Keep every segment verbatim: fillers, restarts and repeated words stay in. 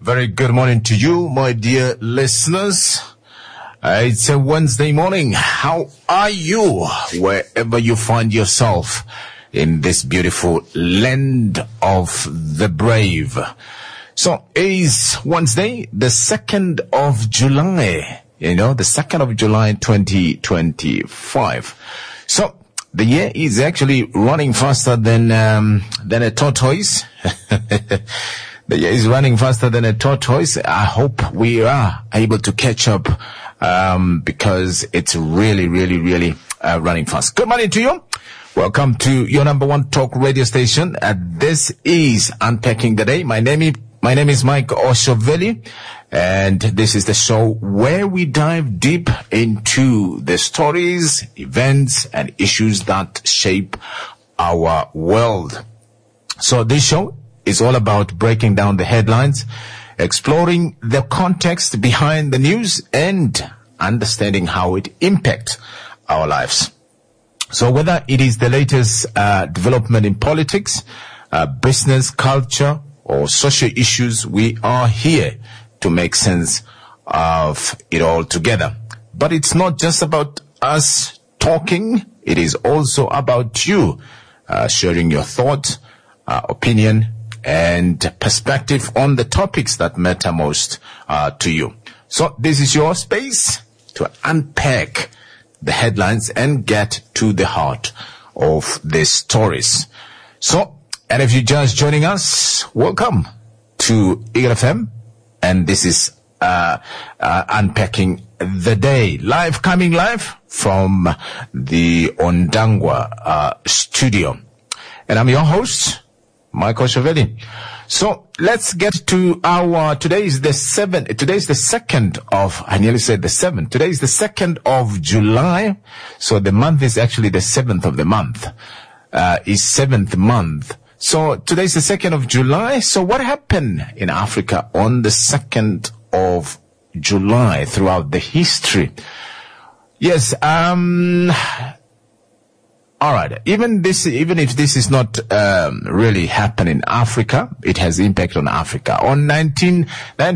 Very good morning to you, my dear listeners. Uh, it's a Wednesday morning. How are you, wherever you find yourself in this beautiful land of the brave? So, it is Wednesday, the second of July, you know, the second of July, twenty twenty-five. So, the year is actually running faster than, um, than a tortoise. The year is running faster than a tortoise. I hope we are able to catch up, um, because it's really, really, really, uh, running fast. Good morning to you. Welcome to your number one talk radio station. Uh, this is Unpacking the Day. My name is, my name is Mike Oshoveli, and this is the show where we dive deep into the stories, events, and issues that shape our world. So this show is all about breaking down the headlines, exploring the context behind the news, and understanding how it impacts our lives. So whether it is the latest uh, development in politics, uh, business, culture, or social issues, we are here to make sense of it all together. But it's not just about us talking. It is also about you uh, sharing your thoughts, uh, opinion, and perspective on the topics that matter most uh, to you. So this is your space to unpack the headlines and get to the heart of the stories. So, and if you're just joining us, welcome to Eagle F M, and this is uh, uh, Unpacking the Day, live, coming live from the Ondangwa uh, studio. And I'm your host, Michael Oshoveli. So let's get to our, today is the seventh, today is the second of, I nearly said the seventh, today is the second of July. So the month is actually the seventh of the month, uh, is seventh month. So today is the second of July. So what happened in Africa on the second of July throughout the history? Yes, um, all right. Even this, even if this is not um, really happening in Africa, it has impact on Africa. On nineteen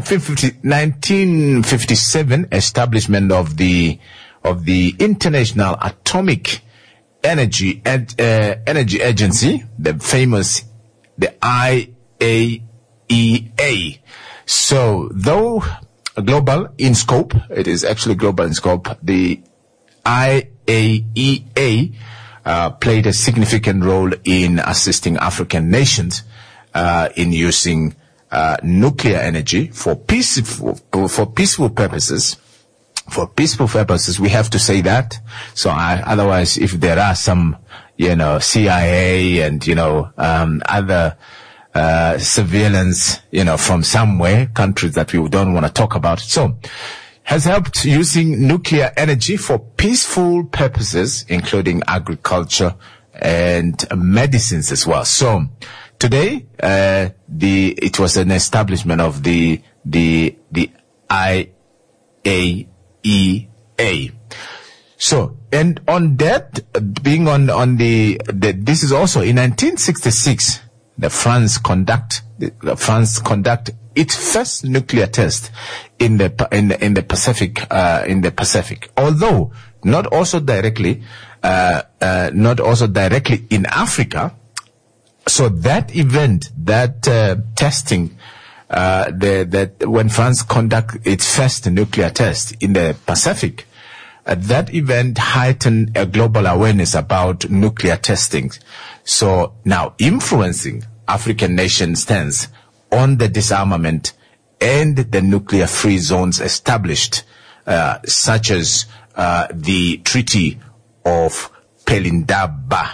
fifty-seven, establishment of the of the International Atomic Energy and uh, Energy Agency, the famous the I A E A. So, though global in scope, it is actually global in scope. The I A E A Uh, played a significant role in assisting African nations uh, in using uh, nuclear energy for peaceful for peaceful purposes. For peaceful purposes, we have to say that. So, I, otherwise, if there are some, you know, C I A and you know um, other uh, surveillance, you know, from somewhere, countries that we don't want to talk about, so. Has helped using nuclear energy for peaceful purposes, including agriculture and medicines as well. So today, uh, the, it was an establishment of the, the, the I A E A. So, and on that, being on, on the, the this is also in nineteen sixty-six, the France conduct, the France conduct its first nuclear test in the in the, in the Pacific uh, in the Pacific. Although not also directly, uh, uh, not also directly in Africa. So that event, that uh, testing, uh, the that when France conduct its first nuclear test in the Pacific, uh, that event heightened a global awareness about nuclear testing. So now influencing African nations' stance on the disarmament and the nuclear-free zones established, uh, such as uh, the Treaty of Pelindaba.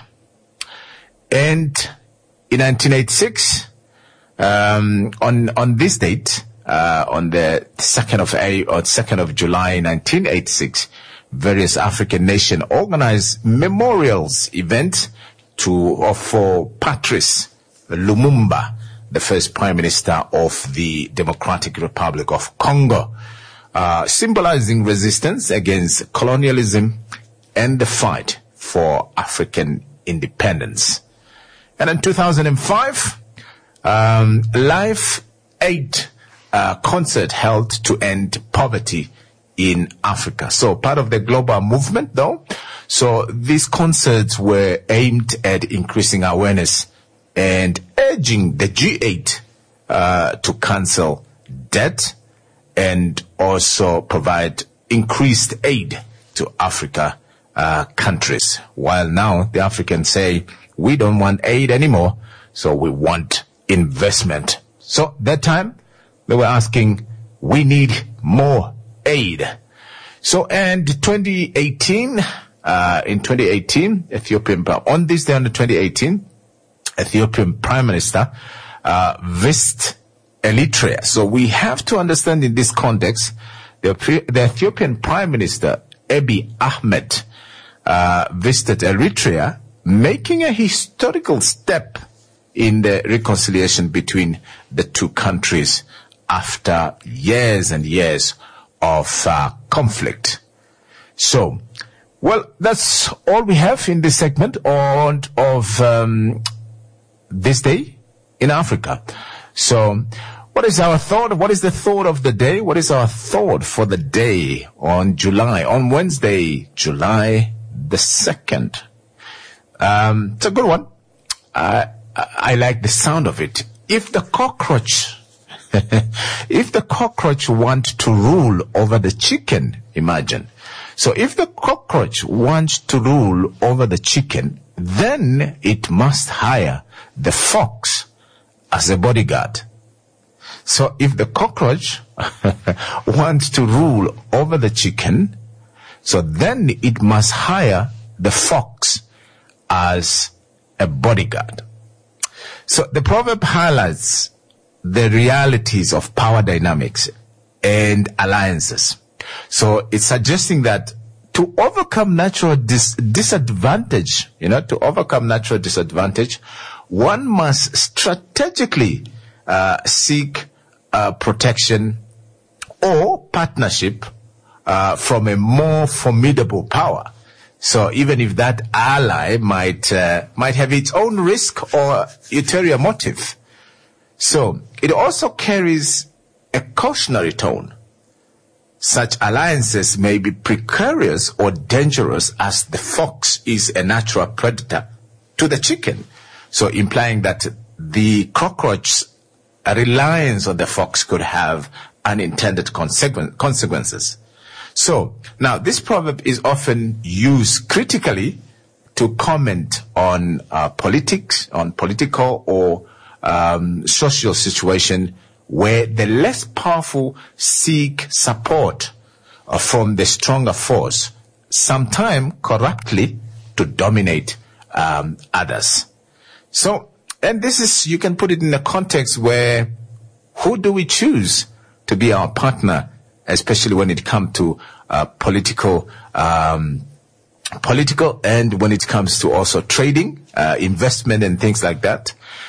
And in nineteen eighty-six, um, on on this date, uh, on the second of A or second of July, nineteen eighty-six, various African nations organized memorials event to uh, for Patrice Lumumba, the first Prime Minister of the Democratic Republic of Congo, uh, symbolizing resistance against colonialism and the fight for African independence. And in two thousand five, um, Life Aid uh, concert held to end poverty in Africa. So part of the global movement, though. So these concerts were aimed at increasing awareness and urging the G eight uh, to cancel debt and also provide increased aid to Africa uh, countries. While now the Africans say, we don't want aid anymore, so we want investment. So that time they were asking, we need more aid. So, and twenty eighteen, uh, in twenty eighteen, Ethiopian, on this day on the twenty eighteen, Ethiopian Prime Minister, uh, visited Eritrea. So we have to understand in this context, the, the Ethiopian Prime Minister, Abiy Ahmed, uh, visited Eritrea, making a historical step in the reconciliation between the two countries after years and years of uh, conflict. So, well, that's all we have in this segment on of um, this day in Africa. So, what is our thought? What is the thought of the day? What is our thought for the day on July, on Wednesday, July the second? Um, it's a good one. Uh, I like the sound of it. If the cockroach, if the cockroach wants to rule over the chicken, imagine. So if the cockroach wants to rule over the chicken, then it must hire the fox as a bodyguard. So if the cockroach wants to rule over the chicken, so then it must hire the fox as a bodyguard. So the proverb highlights the realities of power dynamics and alliances. So it's suggesting that to overcome natural dis- disadvantage, you know, to overcome natural disadvantage, one must strategically uh, seek uh, protection or partnership uh, from a more formidable power. So even if that ally might uh, might have its own risk or ulterior motive. So it also carries a cautionary tone. Such alliances may be precarious or dangerous as the fox is a natural predator to the chicken. So implying that the cockroach's reliance on the fox could have unintended consequ- consequences. So, now this proverb is often used critically to comment on uh, politics, on political or um, social situation where the less powerful seek support uh, from the stronger force, sometimes corruptly, to dominate um, others. So, and this is, you can put it in a context where who do we choose to be our partner, especially when it comes to uh, political, um, political, and when it comes to also trading, uh, investment, and things like that.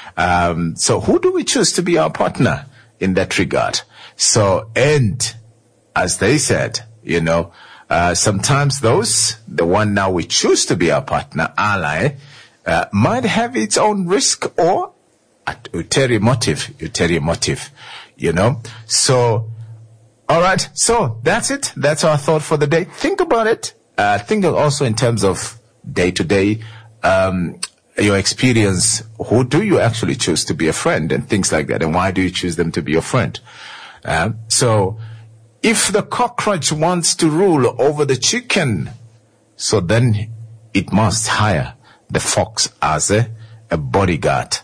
Um, so, who do we choose to be our partner in that regard? So, and as they said, you know, uh, sometimes those, the one now we choose to be our partner, ally, uh, might have its own risk or ulterior motive, ulterior motive, you know. So, all right. So that's it. That's our thought for the day. Think about it. Uh, think also in terms of day to day, um, your experience. Who do you actually choose to be a friend and things like that? And why do you choose them to be your friend? Uh, so if the cockroach wants to rule over the chicken, so then it must hire the fox as a, a bodyguard.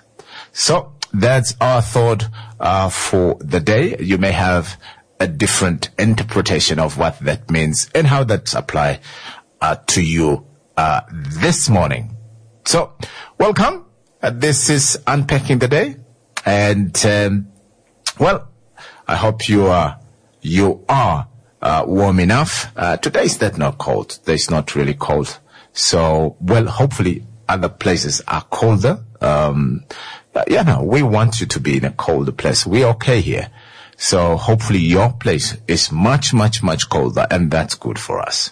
So that's our thought uh, for the day. You may have a different interpretation of what that means and how that apply uh, to you uh, this morning. So, welcome. Uh, this is Unpacking the Day, and um, well, I hope you are you are uh, warm enough. Uh, today is that not cold. Today is not really cold. So, well, hopefully other places are colder. Um, yeah, no, we want you to be in a colder place. We're okay here. So hopefully your place is much, much, much colder, and that's good for us.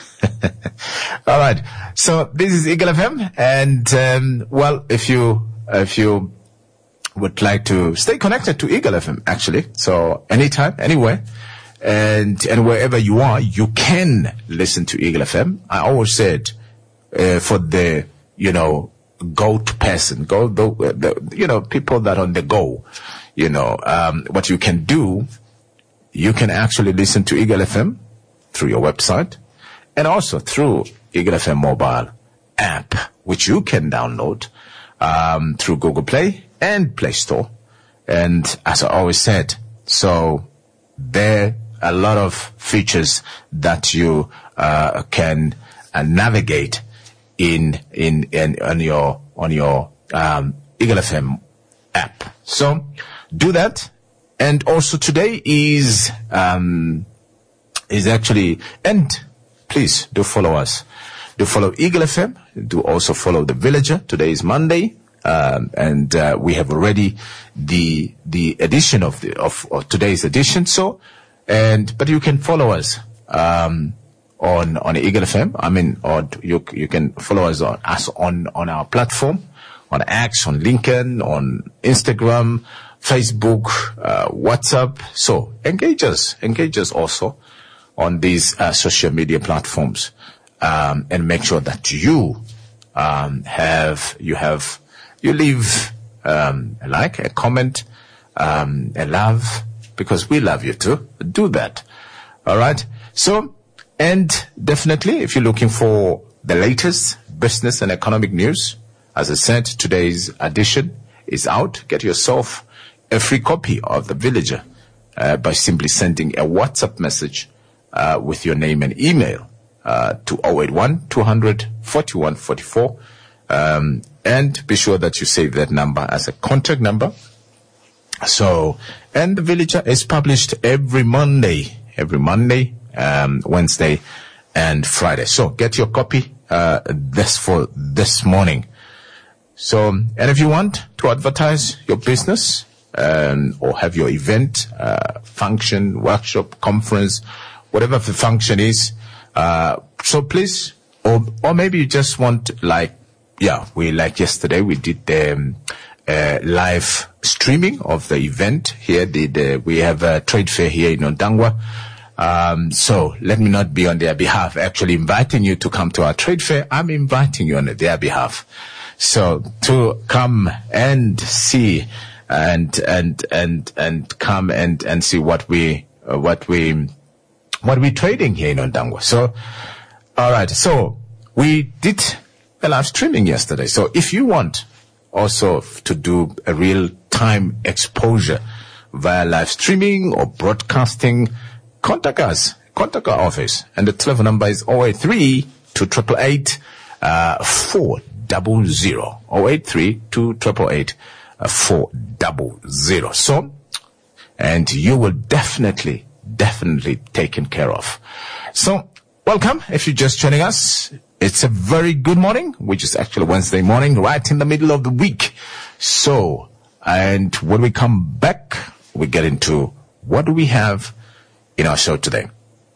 All right. So this is Eagle F M, and um, well, if you if you would like to stay connected to Eagle F M, actually. So anytime, anywhere, and and wherever you are, you can listen to Eagle F M. I always said, uh, for the, you know, go-to person, go, the, the, you know, people that are on the go, you know, um, what you can do, you can actually listen to Eagle F M through your website and also through Eagle F M mobile app, which you can download um, through Google Play and Play Store. And as I always said, so there are a lot of features that you uh, can uh, navigate in in in on your on your um, Eagle F M app. So do that. And also today is um, is actually, and please do follow us. Do follow Eagle F M. Do also follow The Villager. Today is Monday, um, and uh, we have already the the edition of the of, of today's edition. So, and but you can follow us um, on on Eagle F M. I mean, or you you can follow us on us on on our platform, on X, on LinkedIn, on Instagram, Facebook, uh, WhatsApp. So engage us, engage us also on these uh, social media platforms. Um, and make sure that you um, have you have you leave um, a like, a comment, um, a love, because we love you too. Do that, all right? So, and definitely, if you're looking for the latest business and economic news, as I said, today's edition is out. Get yourself a free copy of The Villager uh, by simply sending a WhatsApp message uh, with your name and email. Uh, to zero eight one, two hundred, forty-one forty-four. Um, and be sure that you save that number as a contact number. So, and The Villager is published every Monday, every Monday, um, Wednesday, and Friday. So get your copy, uh, this for this morning. So, and if you want to advertise your business, um, or have your event, uh, function, workshop, conference, whatever the function is, Uh, so please, or, or maybe you just want, like, yeah, we, like yesterday, we did the, um, uh, live streaming of the event here. The, the, we have a trade fair here in Ondangwa. Um, so let me not be on their behalf, actually inviting you to come to our trade fair. I'm inviting you on their behalf. So to come and see and, and, and, and come and, and see what we, uh, what we, what we're trading here in Ondangwa. So, all right. So we did a live streaming yesterday. So if you want also to do a real-time exposure via live streaming or broadcasting, contact us. Contact our office. And the telephone number is zero eight three, two eight eight, four zero zero. zero eight three, two eight eight, four zero zero. So, and you will definitely definitely taken care of. So, welcome. If you're just joining us, it's a very good morning, which is actually Wednesday morning, right in the middle of the week. So, and when we come back, we get into what do we have in our show today.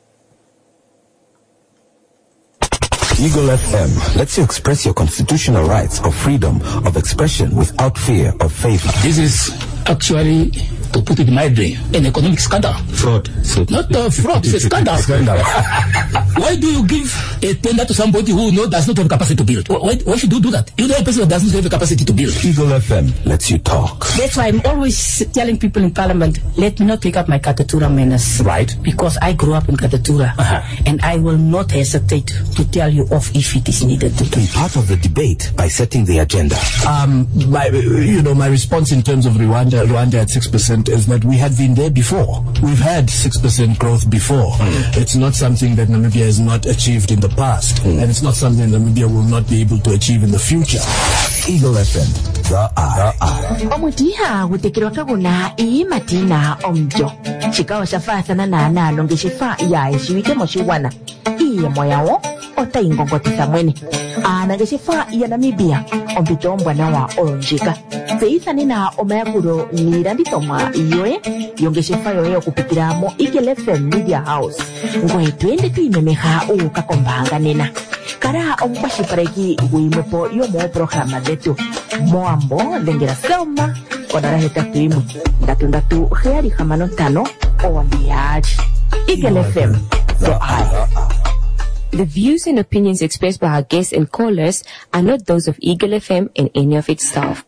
Eagle F M lets you express your constitutional rights of freedom of expression without fear of favor. This is actually, to put it mildly, an economic scandal. Fraud. So Not uh, fraud, it's a scandal. Scandal. Why do you give a tender to somebody who know, does not have the capacity to build? Why, why should you do that? You know a person that doesn't have the capacity to build. Eagle F M lets you talk. That's why I'm always telling people in Parliament, let me not pick up my Katatura manners. Right. Because I grew up in Katatura. Uh-huh. And I will not hesitate to tell you off if it is needed to Be part of the debate by setting the agenda. Um, my, you know, my response in terms of Rwanda, Rwanda at six percent is that we had been there before. We've had six percent growth before. Mm. It's not something that Namibia has not achieved in the past. Mm. And it's not something Namibia will not be able to achieve in the future. Eagle F M, the eye. Omutiha gutekirwa kaguna iyi matina omjo. Chikao shafatana na na longeshifa ya ishiwike moshiwana. Iye moyawo ota ingongotisa mwene. Anageshifa ya Namibia ompito mbwana wa olonjika. Feitha nina omayakuro niranditoma iyoe yongeshifa yoye okupitira mo Eagle F M Media House. Ngoe twende tuimemeha ukakombanga nena. Kara omkwashipareki guimepo yomo programa detu. Moambo lengera selma ona ra heta timu ndatu ndatu kheri khamano tano oambiaji Eagle F M the eye. The views and opinions expressed by our guests and callers are not those of Eagle F M and any of its staff.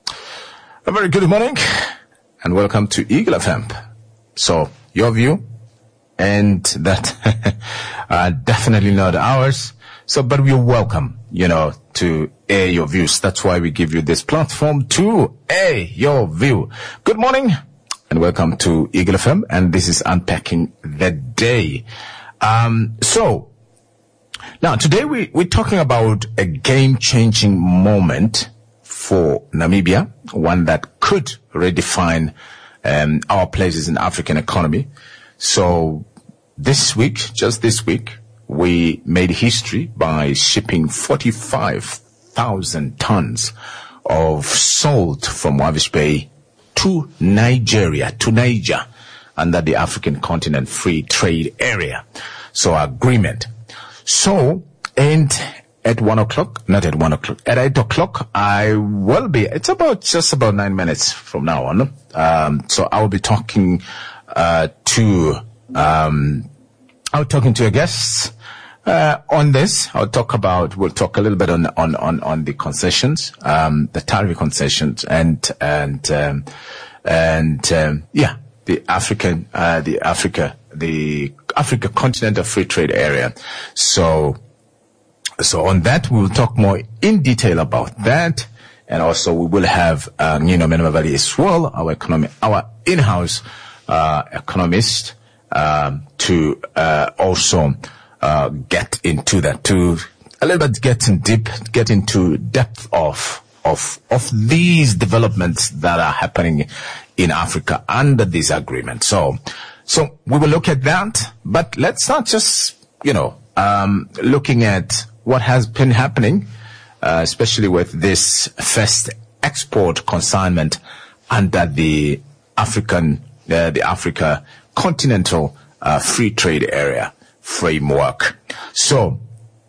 A very good morning and welcome to Eagle F M. So, your view and that are definitely not ours. So, but we're welcome, you know, to air your views. That's why we give you this platform to air your view. Good morning and welcome to Eagle F M, and this is Unpacking the Day. Um, so, now today we, we're talking about a game-changing moment for Namibia, one that could redefine um, our places in the African economy. So this week, just this week, we made history by shipping forty-five thousand tons of salt from Wavish Bay to Nigeria, to Niger, under the African Continent Free Trade Area. So agreement. So, and at one o'clock, not at one o'clock, at eight o'clock, I will be, it's about, just about nine minutes from now on. Um, so I will be talking, uh, to, um, I'll be talking to your guests, uh, on this. I'll talk about, we'll talk a little bit on, on, on, on the concessions, um, the tariff concessions and, and, um, and, um, yeah, the African, uh, the Africa, the Africa Continental Free Trade Area. So, so on that, we will talk more in detail about that. And also we will have, uh, you know, Menema Valley as well, our economic, our in-house, uh, economist, um, to, uh, also, uh, get into that, to a little bit get in deep, get into depth of, of, of these developments that are happening in Africa under this agreement. So, so we will look at that, but let's not just, you know, um, looking at what has been happening, uh, especially with this first export consignment under the African, uh, the Africa Continental uh, Free Trade Area framework. So,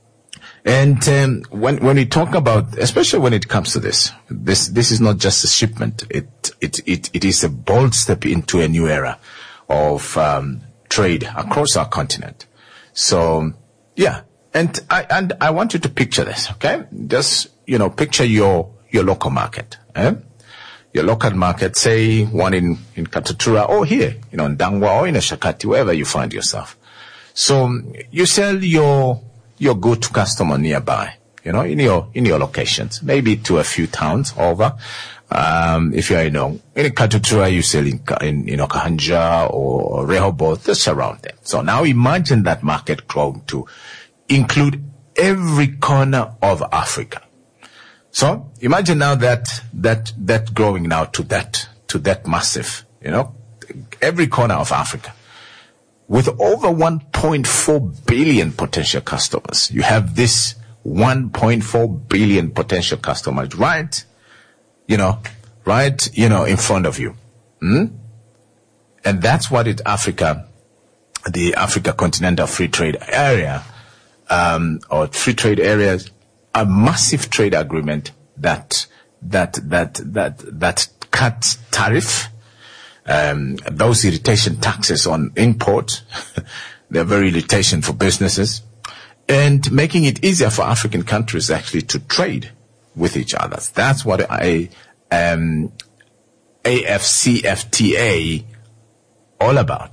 and um, when when we talk about, especially when it comes to this, this this is not just a shipment. It it it it is a bold step into a new era of um, trade across our continent. So, yeah. And I, and I want you to picture this, okay? Just, you know, picture your, your local market, eh? Your local market, say one in, in Katutura or here, you know, in Dangwa or in Shakati, wherever you find yourself. So you sell your, your good to customer nearby, you know, in your, in your locations, maybe to a few towns over. Um, if you're, you know, in Katutura, you sell in, in, you know, Kahanja or Rehoboth, just around there. So now imagine that market growing to include every corner of Africa. So imagine now that, that, that growing now to that, to that massive, you know, every corner of Africa. With over one point four billion potential customers, you have this one point four billion potential customers, right? You know, right, you know, in front of you. Hmm? And that's what it Africa, the Africa Continental Free Trade Area, Um, or free trade areas, a massive trade agreement that, that, that, that, that cuts tariff, um, those irritation taxes on import. They're very irritation for businesses, and making it easier for African countries actually to trade with each other. That's what a, um, A F C F T A all about.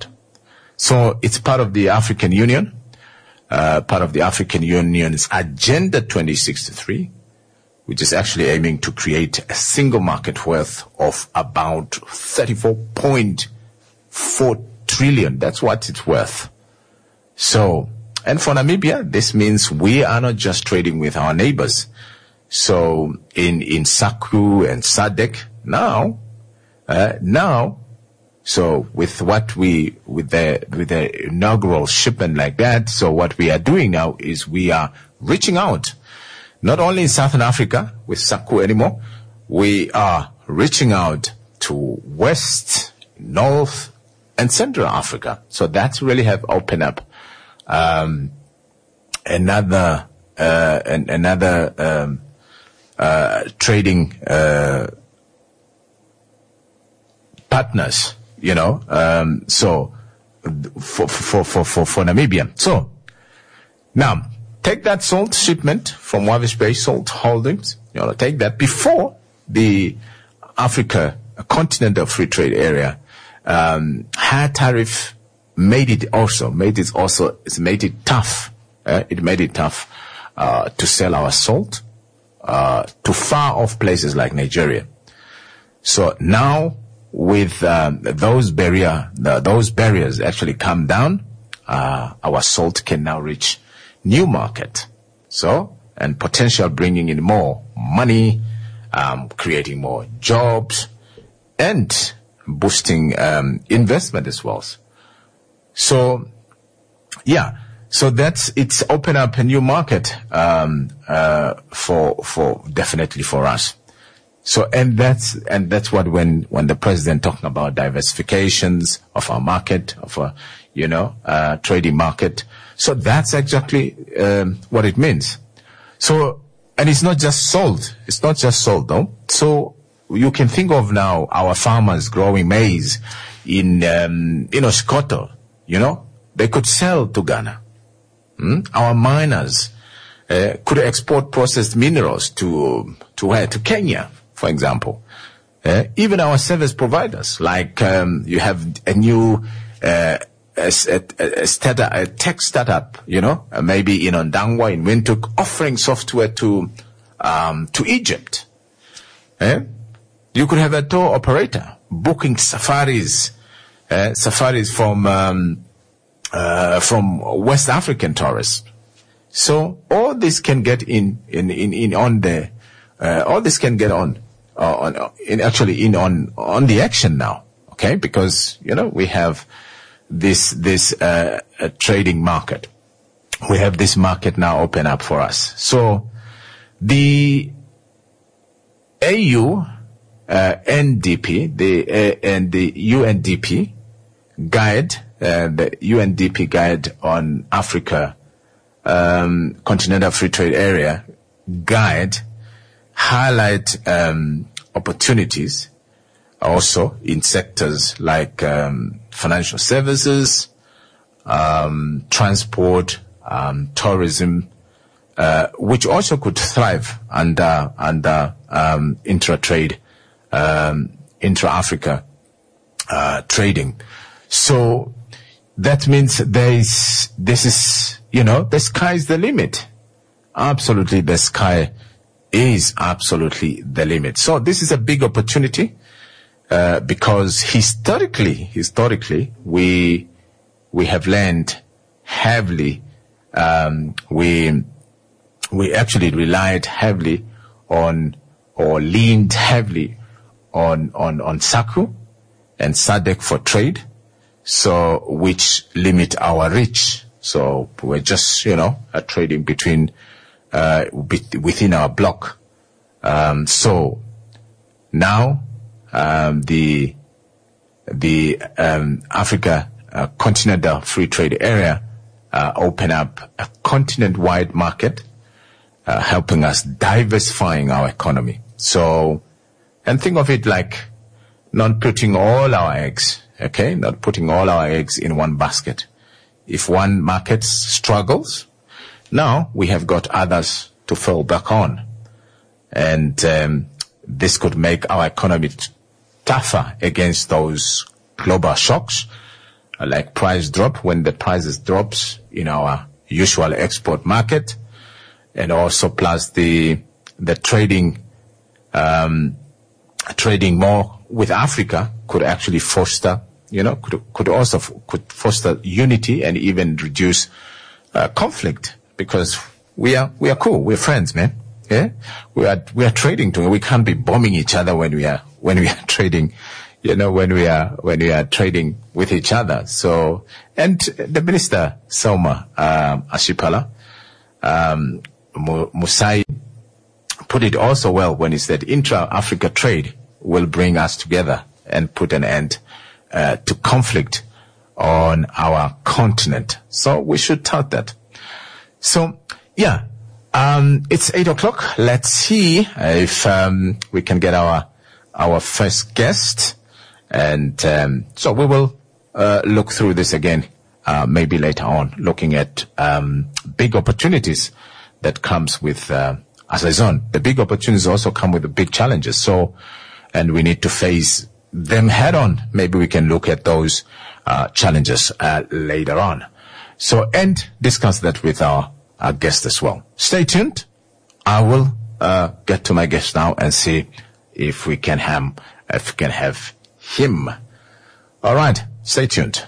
So it's part of the African Union. Uh, part of the African Union's Agenda twenty sixty-three, which is actually aiming to create a single market worth of about thirty-four point four trillion. That's what it's worth. So, and for Namibia, this means we are not just trading with our neighbors. So in, in SACU and S A D C, now, uh, now, So with what we, with the, with the inaugural shipment like that, so what we are doing now is we are reaching out, not only in Southern Africa with SACU anymore, we are reaching out to West, North, and Central Africa. So that's really have opened up, um, another, uh, an, another, um, uh, trading, uh, partners, you know, um, so for, for, for, for, for Namibia. So now take that salt shipment from Wavish Bay Salt Holdings, you know, take that before the Africa Continental Free Trade Area, um, high tariff made it also, made it also, it's made it tough. Uh, it made it tough, uh, to sell our salt, uh, to far off places like Nigeria. So now with, um, those barrier, the, those barriers actually come down, uh, our salt can now reach new market. So, and potential bringing in more money, um, creating more jobs and boosting, um, investment as well. So, yeah, so that's, it's opened up a new market, um, uh, for, for, definitely for us. So, and that's, and that's what when, when the president talking about diversifications of our market, of a, you know, uh, trading market. So that's exactly, um, what it means. So, and it's not just salt. It's not just salt though. So you can think of now our farmers growing maize in, um, you know, Sokoto. You know, they could sell to Ghana. Hmm? Our miners uh, could export processed minerals to to where? To Kenya, for example. Uh, even our service providers, like um, you have a new uh, a, a, a, startup, a tech startup, you know, uh, maybe in Ondangwa, in Windhoek, offering software to um, to Egypt. Uh, you could have a tour operator booking safaris. Uh, safaris from um, uh, from West African tourists. So all this can get in in in, in on the uh, all this can get on uh, on in actually in on on the action now. Okay, because you know we have this this uh, uh, trading market. We have this market now open up for us. So the A U uh, N D P the uh, and the U N D P guide, uh, the U N D P guide on Africa, um, Continental Free Trade Area guide highlight, um, opportunities also in sectors like, um, financial services, um, transport, um, tourism, uh, which also could thrive under, under, um, intra-trade, um, intra-Africa, uh, trading. So that means there is, this is, you know, the sky is the limit. Absolutely, the sky is absolutely the limit. So this is a big opportunity, uh, because historically, historically, we, we have learned heavily, um, we, we actually relied heavily on, or leaned heavily on, on, on SACU and SADC for trade. So, which limit our reach. So, we're just, you know, uh, trading between, uh, be- within our block. Um, so, now, um, the, the, um, Africa, uh, Continental Free Trade Area, uh, open up a continent-wide market, uh, helping us diversifying our economy. So, and think of it like not putting all our eggs, okay, not putting all our eggs in one basket. If one market struggles, now we have got others to fall back on. And um, this could make our economy t- tougher against those global shocks, uh, like price drop when the prices drops in our usual export market, and also plus the the trading um, trading more with Africa could actually foster, you know, could could also f- could foster unity and even reduce uh, conflict, because we are we are cool, we're friends, man. Yeah, we are we are trading together. We can't be bombing each other when we are when we are trading, you know, when we are when we are trading with each other. So, and the minister Selma um, Ashipala um, Musai put it also well when he said intra-Africa trade will bring us together and put an end uh, to conflict on our continent. So we should tout that. So, yeah, um, it's eight o'clock. Let's see if um, we can get our our first guest. And um, so we will uh, look through this again, uh, maybe later on, looking at um, big opportunities that comes with uh, as a zone. The big opportunities also come with the big challenges. So, and we need to face them head on. Maybe we can look at those uh, challenges uh, later on. So, and discuss that with our, our guest as well. Stay tuned. I will uh, get to my guest now and see if we can have, if we can have him. All right, stay tuned.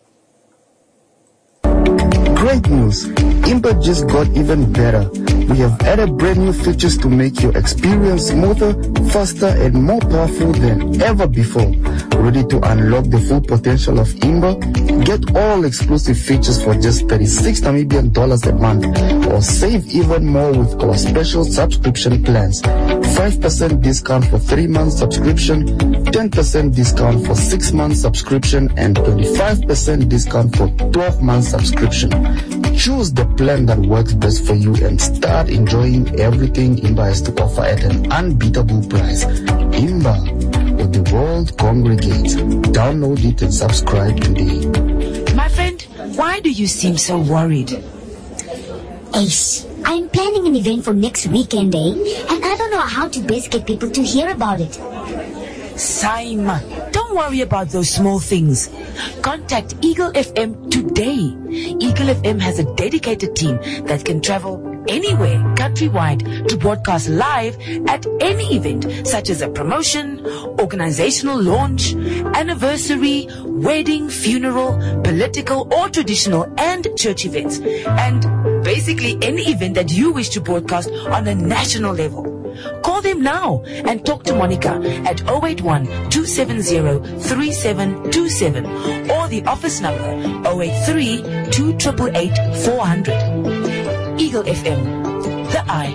Great news! Imba just got even better. We have added brand new features to make your experience smoother, faster, and more powerful than ever before. Ready to unlock the full potential of Imba? Get all exclusive features for just thirty-six Namibian dollars a month, or save even more with our special subscription plans. five percent discount for three months subscription, ten percent discount for six months subscription, and twenty-five percent discount for twelve months subscription. Choose the plan that works best for you and start enjoying everything Imba has to offer at an unbeatable price. Imba, where the world congregates. Download it and subscribe today. My friend, why do you seem so worried? Ace, I'm planning an event for next weekend, eh? And I don't know how to best get people to hear about it. Simon, don't worry about those small things. Contact Eagle F M today. Eagle F M has a dedicated team that can travel anywhere countrywide to broadcast live at any event, such as a promotion, organizational launch, anniversary, wedding, funeral, political or traditional, and church events. And basically any event that you wish to broadcast on a national level. Call them now and talk to Monica at zero eight one, two seven zero, three seven two seven or the office number zero eight three, two eight eight, eight, four zero zero. Eagle F M, the eye.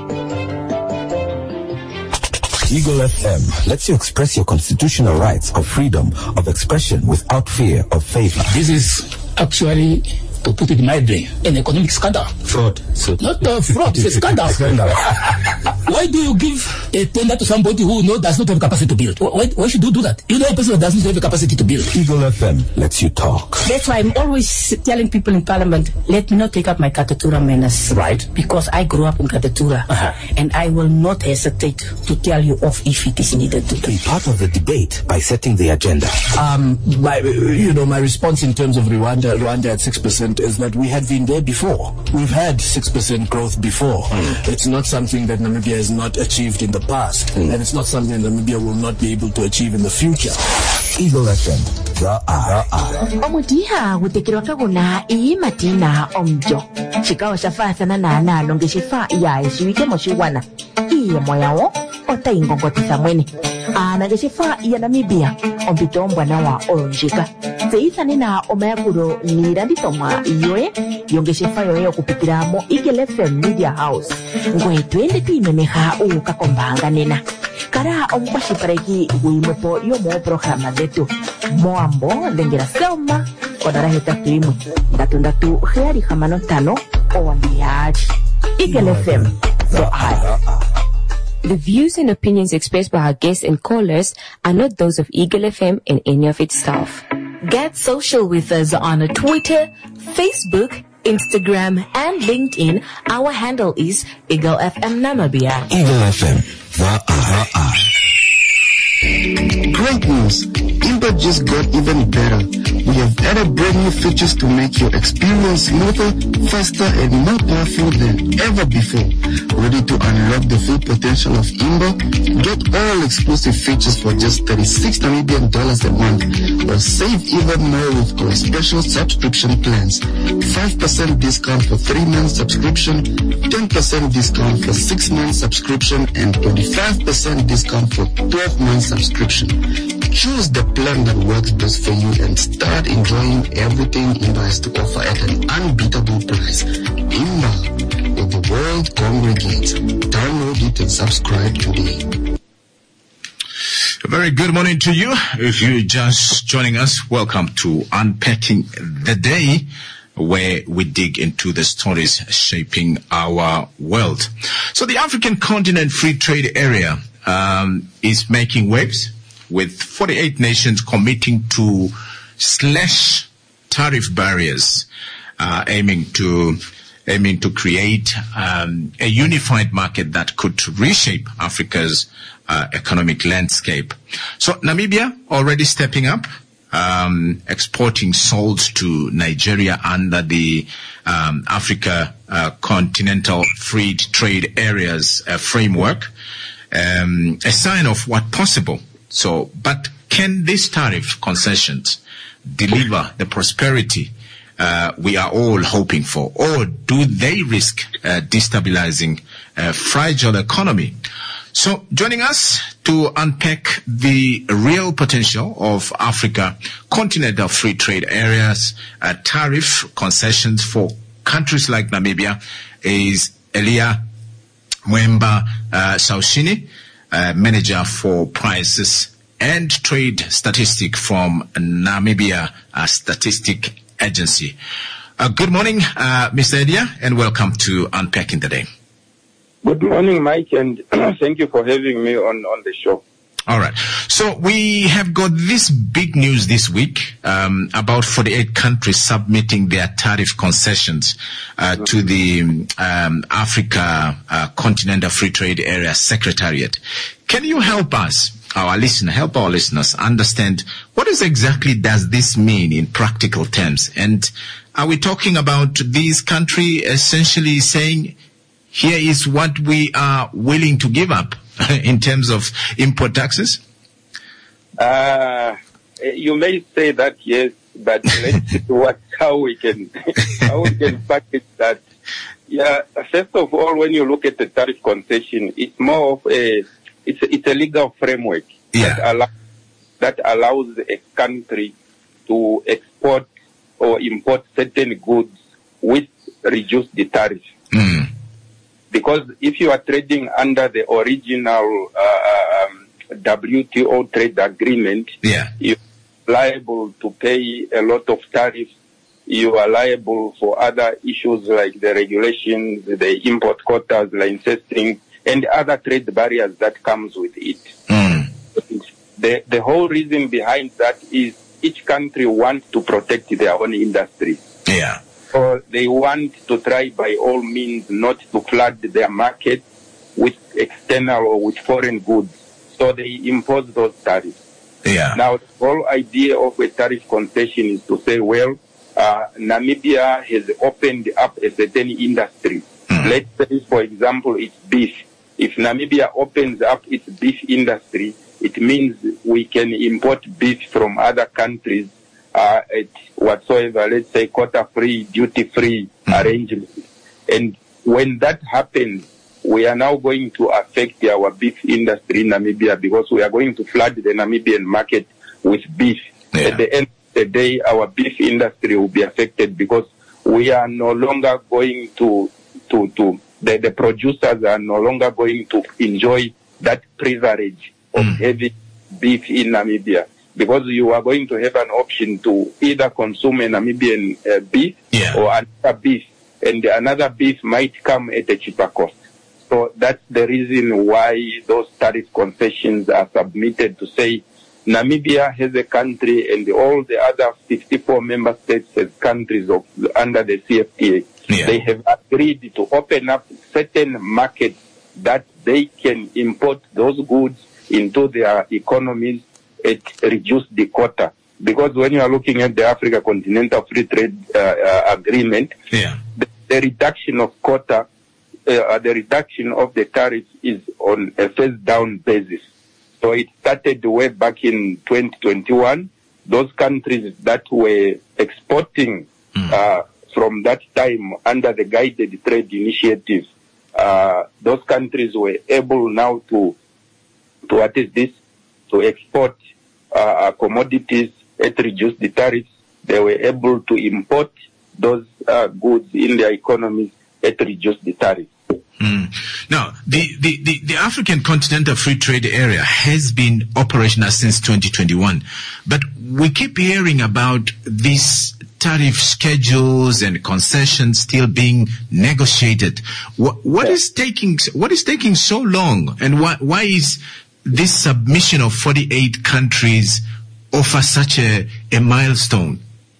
Eagle F M lets you express your constitutional rights of freedom of expression without fear of favor. This is actually, to put it mildly, an economic scandal. Fraud. So Not uh, fraud, it's a scandal. Scandal. Why do you give a tender to somebody who know does not have capacity to build? Why, why should you do that? You know a person that doesn't have the capacity to build. Eagle F M lets you talk. That's why I'm always telling people in Parliament, let me not take up my Katatura manners. Right. Because I grew up in Katatura. Uh-huh. And I will not hesitate to tell you off if it is needed to do. Be part of the debate by setting the agenda. Um, my, you know, my response in terms of Rwanda, Rwanda at six percent is that we had been there before. We've had six percent growth before. Mm. It's not something that Namibia has not achieved in the past, mm. and it's not something that Namibia will not be able to achieve in the future. Eagle F M, the eye. Omutiha gutekirwa kaguna iyi matina omjo. Chikawa shafasana na analo ngeshifa ya ishiwike moshiwana. Iye moyawo ota ingongotisa mwene. Ana ngeshifa ya Namibia ompito mbwana wa olonjika. Seisa nina omayakuro niranditoma iyoe yongeshifa yoye okupitira mo Eagle F M Media House. Ngwe twende tuimeneha ukakombanga nena. Kara omukwashipareki uimepo yomo programa detu. Moambo lengera selma kodara heta tuimwe. Ndatu ndatu heari hamano tano owaniaji. Eagle F M, the eye. The views and opinions expressed by our guests and callers are not those of Eagle F M and any of its staff. Get social with us on Twitter, Facebook, Instagram, and LinkedIn. Our handle is Eagle F M Namibia. Eagle F M, the eye. Great news! Imba just got even better. We have added brand new features to make your experience smoother, faster, and more powerful than ever before. Ready to unlock the full potential of Imba? Get all exclusive features for just thirty-six Namibian dollars a month, or save even more with our special subscription plans. five percent discount for three months subscription, ten percent discount for six months subscription, and twenty-five percent discount for twelve months subscription. Choose the plan that works best for you and start enjoying everything Imba has to offer at an unbeatable price. Imba, where the world congregates. Download it and subscribe today. A very good morning to you. If you're just joining us, welcome to Unpacking the Day, where we dig into the stories shaping our world. So the African Continent Free Trade Area um, is making waves with forty-eight nations committing to slash tariff barriers, uh, aiming to aiming to create um, a unified market that could reshape Africa's uh, economic landscape. So Namibia already stepping up, um, exporting salt to Nigeria under the um, Africa uh, Continental Free Trade Areas uh, framework, um, a sign of what possible. So, but can these tariff concessions deliver the prosperity Uh, we are all hoping for, or do they risk uh, destabilizing a fragile economy? So joining us to unpack the real potential of Africa continental free trade areas, uh, tariff concessions for countries like Namibia is Elia Mwemba uh, Saushini, uh, manager for prices and trade statistic from Namibia uh, Statistic Agency. Uh, good morning, uh, Mister Edia, and welcome to Unpacking the Day. Good morning, Mike, and thank you for having me on, on the show. All right. So we have got this big news this week um, about forty-eight countries submitting their tariff concessions uh, to the um, Africa uh, Continental Free Trade Area Secretariat. Can you help us, our listener, help our listeners understand what is exactly does this mean in practical terms? And are we talking about these countries essentially saying, here is what we are willing to give up in terms of import taxes? Uh, you may say that, yes, but let's see what, how we can, how we can package that. Yeah, first of all, when you look at the tariff concession, it's more of a, it's a, it's a legal framework yeah. that, allow, that allows a country to export or import certain goods with reduced tariff. Mm. Because if you are trading under the original uh, um, W T O trade agreement, yeah. you're liable to pay a lot of tariffs. You are liable for other issues like the regulations, the import quotas, licensing, and other trade barriers that comes with it. Mm. The, the whole reason behind that is each country wants to protect their own industry. Yeah. Or they want to try by all means not to flood their market with external or with foreign goods. So they impose those tariffs. Yeah. Now, the whole idea of a tariff concession is to say, well, uh, Namibia has opened up a certain industry. Mm. Let's say, for example, it's beef. If Namibia opens up its beef industry, it means we can import beef from other countries uh, at whatsoever, let's say, quota-free, duty-free mm. arrangement. And when that happens, we are now going to affect our beef industry in Namibia because we are going to flood the Namibian market with beef. Yeah. At the end of the day, our beef industry will be affected because we are no longer going to, to, to the, the producers are no longer going to enjoy that privilege of mm. having beef in Namibia. Because you are going to have an option to either consume a Namibian uh, beef yeah. or another beef, and another beef might come at a cheaper cost. So that's the reason why those tariff concessions are submitted to say Namibia has a country and all the other fifty-four member states as countries of, under the C F T A. Yeah. They have agreed to open up certain markets that they can import those goods into their economies at reduced quota. Because when you are looking at the Africa Continental Free Trade uh, uh, Agreement, yeah. the, the reduction of quota, uh, the reduction of the tariff is on a phase-down basis. So it started way back in twenty twenty-one. Those countries that were exporting mm. uh, from that time under the Guided Trade Initiative, uh, those countries were able now to, to what is this, to export uh, commodities at reduced tariffs. They were able to import those uh, goods in their economies at reduced tariffs. Mm. Now, the, the, the, the African Continental Free Trade Area has been operational since twenty twenty-one, but we keep hearing about these tariff schedules and concessions still being negotiated. What, what yeah. is taking what is taking so long, and why, why is this submission of forty-eight countries offer such a, a milestone?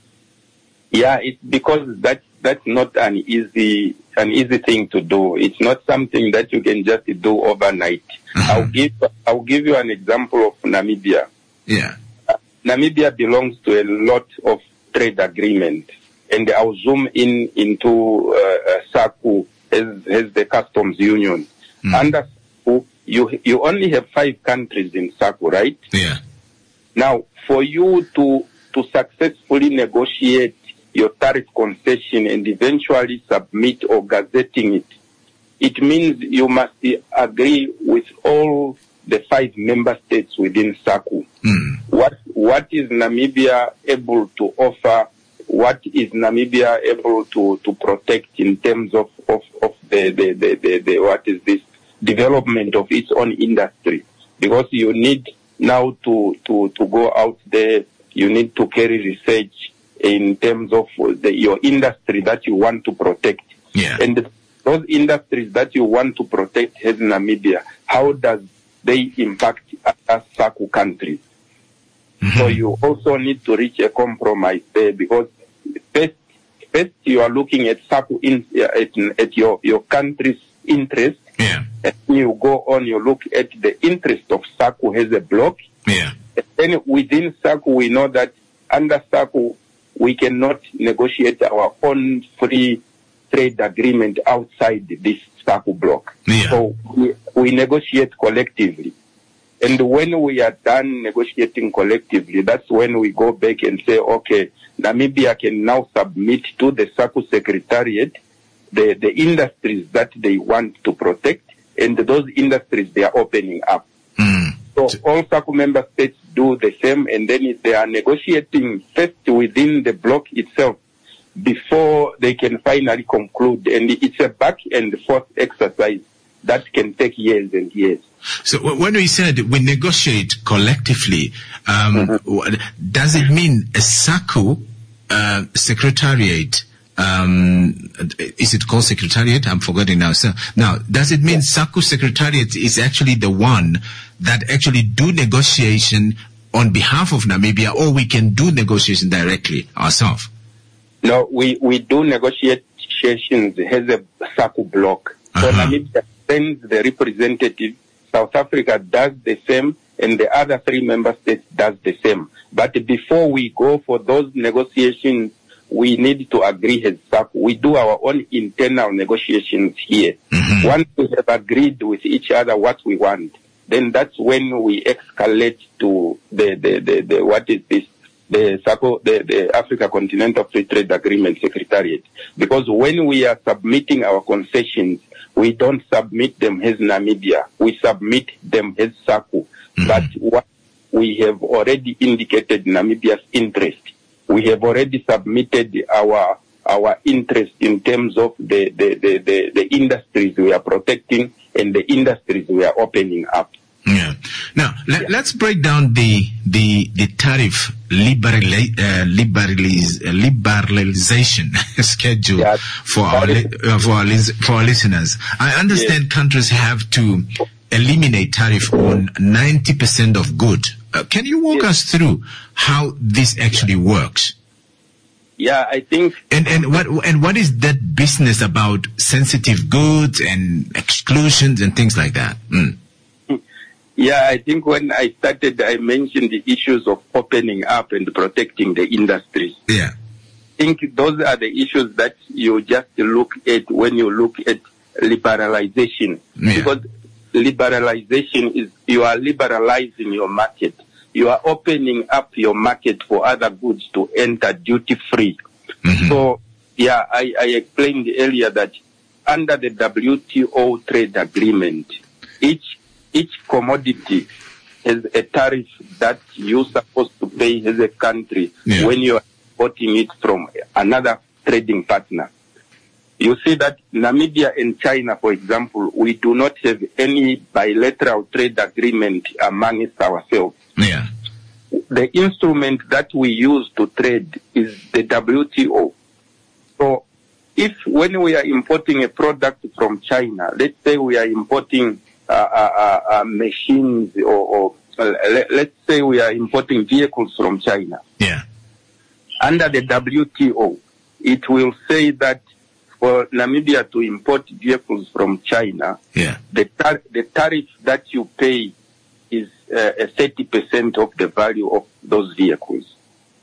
Yeah, it's because that that's not an easy an easy thing to do. It's not something that you can just do overnight. Uh-huh. I'll give I'll give you an example of Namibia. Yeah. Uh, Namibia belongs to a lot of trade agreements, and I'll zoom in into uh, uh, SACU as, as the customs union. Mm. Under SACU, you you only have five countries in SACU, right? Yeah. Now, for you to to successfully negotiate your tariff concession and eventually submit or gazetting it, it means you must agree with all the five member states within SACU. Mm. What what is Namibia able to offer? What is Namibia able to, to protect in terms of, of, of the, the, the, the, the what is this development of its own industry? Because you need now to, to, to go out there, you need to carry research in terms of the, your industry that you want to protect. Yeah. And those industries that you want to protect as Namibia, how does they impact other SACU countries? Mm-hmm. So you also need to reach a compromise there, because first, first you are looking at SACU in, at, at your, your country's interest. Yeah. And you go on, you look at the interest of SACU as a bloc. Yeah. And then within SACU, we know that under SACU, we cannot negotiate our own free trade agreement outside this SACU bloc. Yeah. So we, we negotiate collectively. And when we are done negotiating collectively, that's when we go back and say, okay, Namibia can now submit to the SACU Secretariat the, the industries that they want to protect, and those industries they are opening up. Mm. So all SACU member states do the same, and then they are negotiating first within the bloc itself before they can finally conclude. And it's a back and forth exercise that can take years and years. So when we said we negotiate collectively, um, mm-hmm. does it mean a SACU uh, secretariat? Um, is it called secretariat? I'm forgetting now. So now, does it mean SACU secretariat is actually the one that actually do negotiation on behalf of Namibia, or we can do negotiation directly ourselves? No, we, we do negotiations as a SACU bloc. So uh-huh. Namibia sends the representative. South Africa does the same, and the other three member states does the same. But before we go for those negotiations, we need to agree as SACU. We do our own internal negotiations here. Mm-hmm. Once we have agreed with each other what we want, then that's when we escalate to the, the, the, the what is this, the SACU, the, the Africa Continental Free Trade Agreement Secretariat. Because when we are submitting our concessions, we don't submit them as Namibia. We submit them as SACU. Mm-hmm. But what we have already indicated Namibia's interest. We have already submitted our our interest in terms of the, the, the, the, the industries we are protecting and the industries we are opening up. Yeah. Now, let, yeah. let's break down the the, the tariff liberali- uh, liberaliz- uh, liberalization schedule yeah. for our li- uh, for our lis- for our listeners. I understand yes. countries have to eliminate tariff on ninety percent of good. Uh, can you walk yes. us through how this actually works? Yeah, I think. And and what and what is that business about sensitive goods and exclusions and things like that? Mm. Yeah, I think when I started, I mentioned the issues of opening up and protecting the industries. Yeah. I think those are the issues that you just look at when you look at liberalization. Yeah. Because liberalization is you are liberalizing your market. You are opening up your market for other goods to enter duty free. Mm-hmm. So, yeah, I, I explained earlier that under the W T O trade agreement, each each commodity has a tariff that you're supposed to pay as a country yeah. when you are importing it from another trading partner. You see that Namibia and China, for example, we do not have any bilateral trade agreement amongst ourselves. Yeah. The instrument that we use to trade is the W T O. So if when we are importing a product from China, let's say we are importing uh, uh, uh, machines or, or uh, let, let's say we are importing vehicles from China. Yeah. Under the W T O, it will say that for Namibia to import vehicles from China, yeah. the, tar- the tariff that you pay is uh, a thirty percent of the value of those vehicles.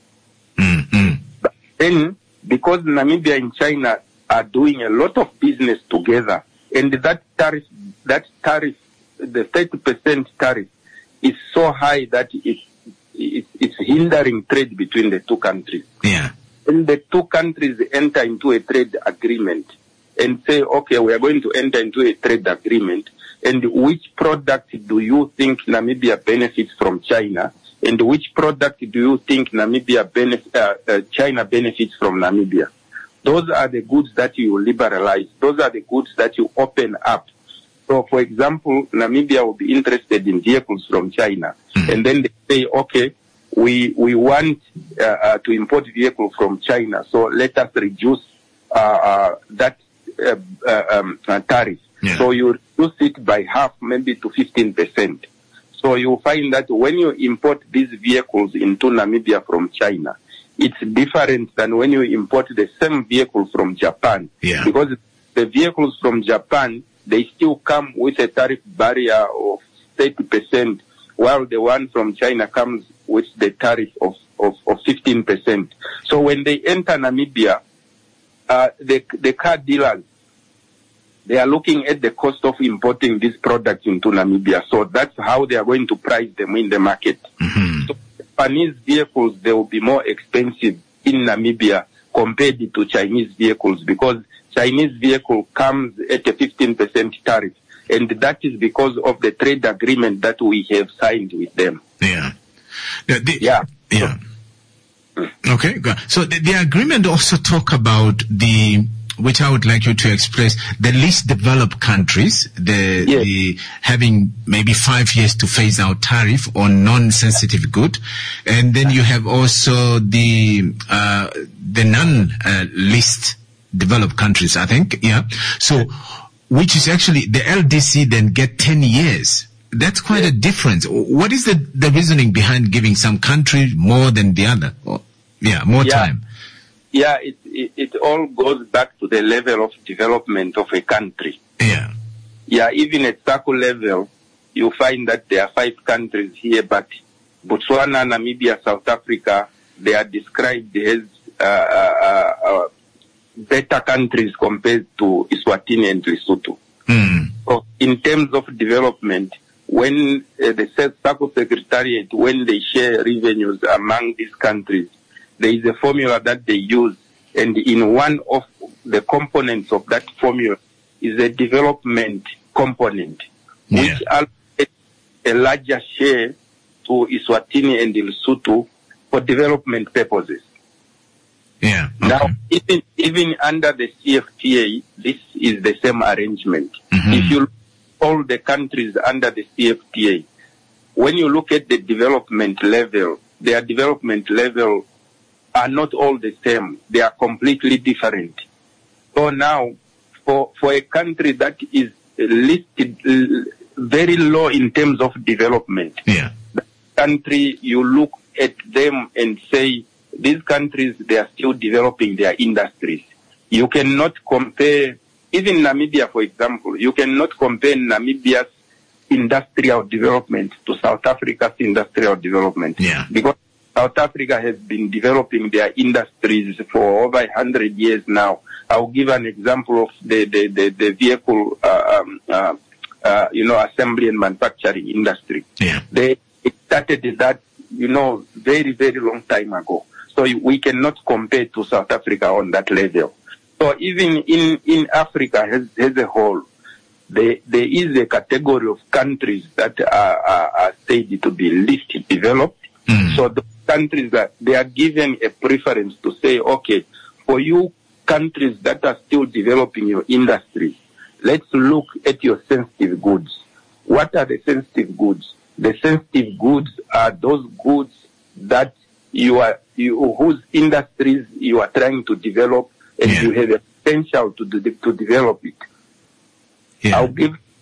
Mm-hmm. But then, because Namibia and China are doing a lot of business together, and that tariff, that tariff, the thirty percent tariff is so high that it, it, it's hindering trade between the two countries. Yeah. And the two countries enter into a trade agreement and say, okay, we are going to enter into a trade agreement, and which product do you think Namibia benefits from China, and which product do you think Namibia benef- uh, uh, China benefits from Namibia? Those are the goods that you liberalize. Those are the goods that you open up. So, for example, Namibia will be interested in vehicles from China, mm-hmm. and then they say, okay, we we want uh, uh, to import vehicles from China, so let us reduce uh, uh, that uh, uh, um, uh, tariff. Yeah. So you reduce it by half, maybe to fifteen percent. So you find that when you import these vehicles into Namibia from China, it's different than when you import the same vehicle from Japan. Yeah. Because the vehicles from Japan, they still come with a tariff barrier of thirty percent, while the one from China comes with the tariff of, of, of fifteen percent. So when they enter Namibia, uh, the, the car dealers, they are looking at the cost of importing these products into Namibia. So that's how they are going to price them in the market. Mm-hmm. So Japanese vehicles, they will be more expensive in Namibia compared to Chinese vehicles, because Chinese vehicle comes at a fifteen percent tariff. And that is because of the trade agreement that we have signed with them. Yeah. The, the, yeah. Yeah. Okay. Good. So the, the agreement also talk about the, which I would like you to express, the least developed countries, the, yes. the having maybe five years to phase out tariff on non-sensitive good, and then you have also the uh, the non-least uh, developed countries, I think. Yeah. So, which is actually the L D C then get ten years. That's quite a difference. What is the, the reasoning behind giving some country more than the other? Or, yeah, more yeah. time. Yeah, it, it it all goes back to the level of development of a country. Yeah. Yeah, even at SACCO level, you find that there are five countries here, but Botswana, Namibia, South Africa, they are described as uh, uh, uh, better countries compared to Eswatini and Lesotho. Mm. So in terms of development, when uh, the SACCO Secretariat, when they share revenues among these countries, there is a formula that they use, and in one of the components of that formula is a development component, yeah. which allocates a larger share to Eswatini and Lesotho for development purposes. Yeah. Okay. Now, even, even under the C F T A, this is the same arrangement. Mm-hmm. If you look at all the countries under the C F T A, when you look at the development level, their development level are not all the same. They are completely different. So now, for, for a country that is listed very low in terms of development, yeah. the country, you look at them and say, these countries, they are still developing their industries. You cannot compare, even Namibia, for example, you cannot compare Namibia's industrial development to South Africa's industrial development. Yeah. Because South Africa has been developing their industries for over a hundred years now. I'll give an example of the, the, the, the vehicle, uh, um, uh, uh, you know, assembly and manufacturing industry. Yeah. They started that, you know, very, very long time ago. So we cannot compare to South Africa on that level. So even in, in Africa as, as a whole, there, there is a category of countries that are, are, are said to be least developed. Mm. So the countries that they are given a preference to say, okay, for you countries that are still developing your industries, let's look at your sensitive goods. What are the sensitive goods? The sensitive goods are those goods that you are, you, whose industries you are trying to develop, and yeah. you have a potential to de- to develop it. Yeah. I'll give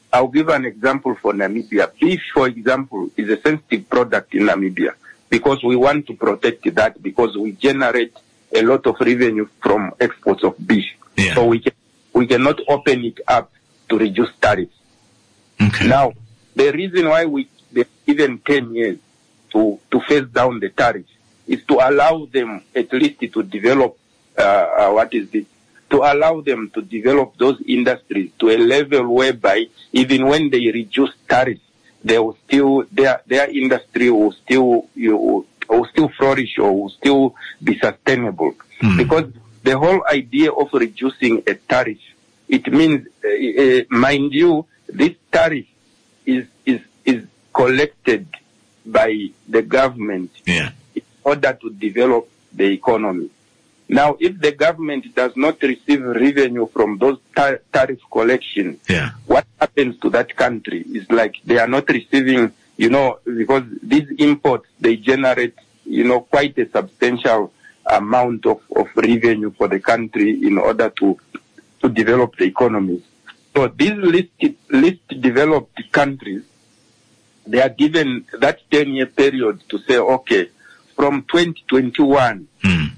I'll give an example for Namibia. Beef, for example, is a sensitive product in Namibia because we want to protect that because we generate a lot of revenue from exports of beef. Yeah. So we can, we cannot open it up to reduce tariffs. Okay. Now, the reason why we they've given ten years to, to phase down the tariffs is to allow them at least to develop, uh, uh, what is this? To allow them to develop those industries to a level whereby even when they reduce tariffs, they will still, their, their industry will still, you will, will still flourish or will still be sustainable. Mm. Because the whole idea of reducing a tariff, it means, uh, uh, mind you, this tariff is, is, is collected by the government yeah. in order to develop the economy. Now, if the government does not receive revenue from those tar- tariff collections, yeah. what happens to that country is like they are not receiving, you know, because these imports, they generate, you know, quite a substantial amount of, of revenue for the country in order to, to develop the economy. So these least, least developed countries, they are given that ten-year period to say, okay, from twenty twenty-one, mm.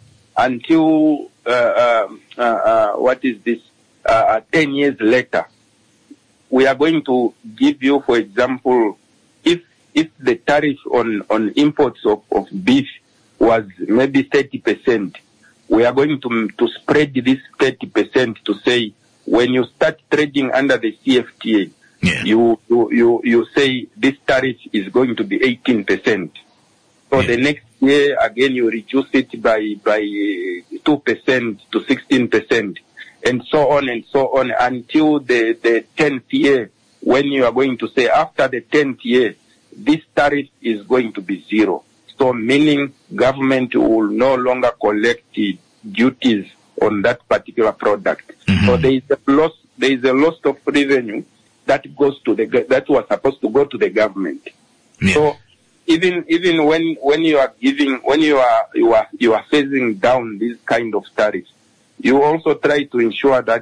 until uh, uh, uh, uh, what is this? Uh, ten years later, we are going to give you, for example, if if the tariff on on imports of, of beef was maybe thirty percent, we are going to to spread this thirty percent to say when you start trading under the C F T A, yeah. you, you you you say this tariff is going to be eighteen percent. So yeah. the next year, again, you reduce it by, by two percent to sixteen percent, and so on and so on until the, the tenth year, when you are going to say after the tenth year, this tariff is going to be zero. So meaning government will no longer collect the duties on that particular product. Mm-hmm. So there is a loss, there is a loss of revenue that goes to the, that was supposed to go to the government. Yeah. So, Even even when, when you are giving when you are you are you are phasing down these kind of tariffs, you also try to ensure that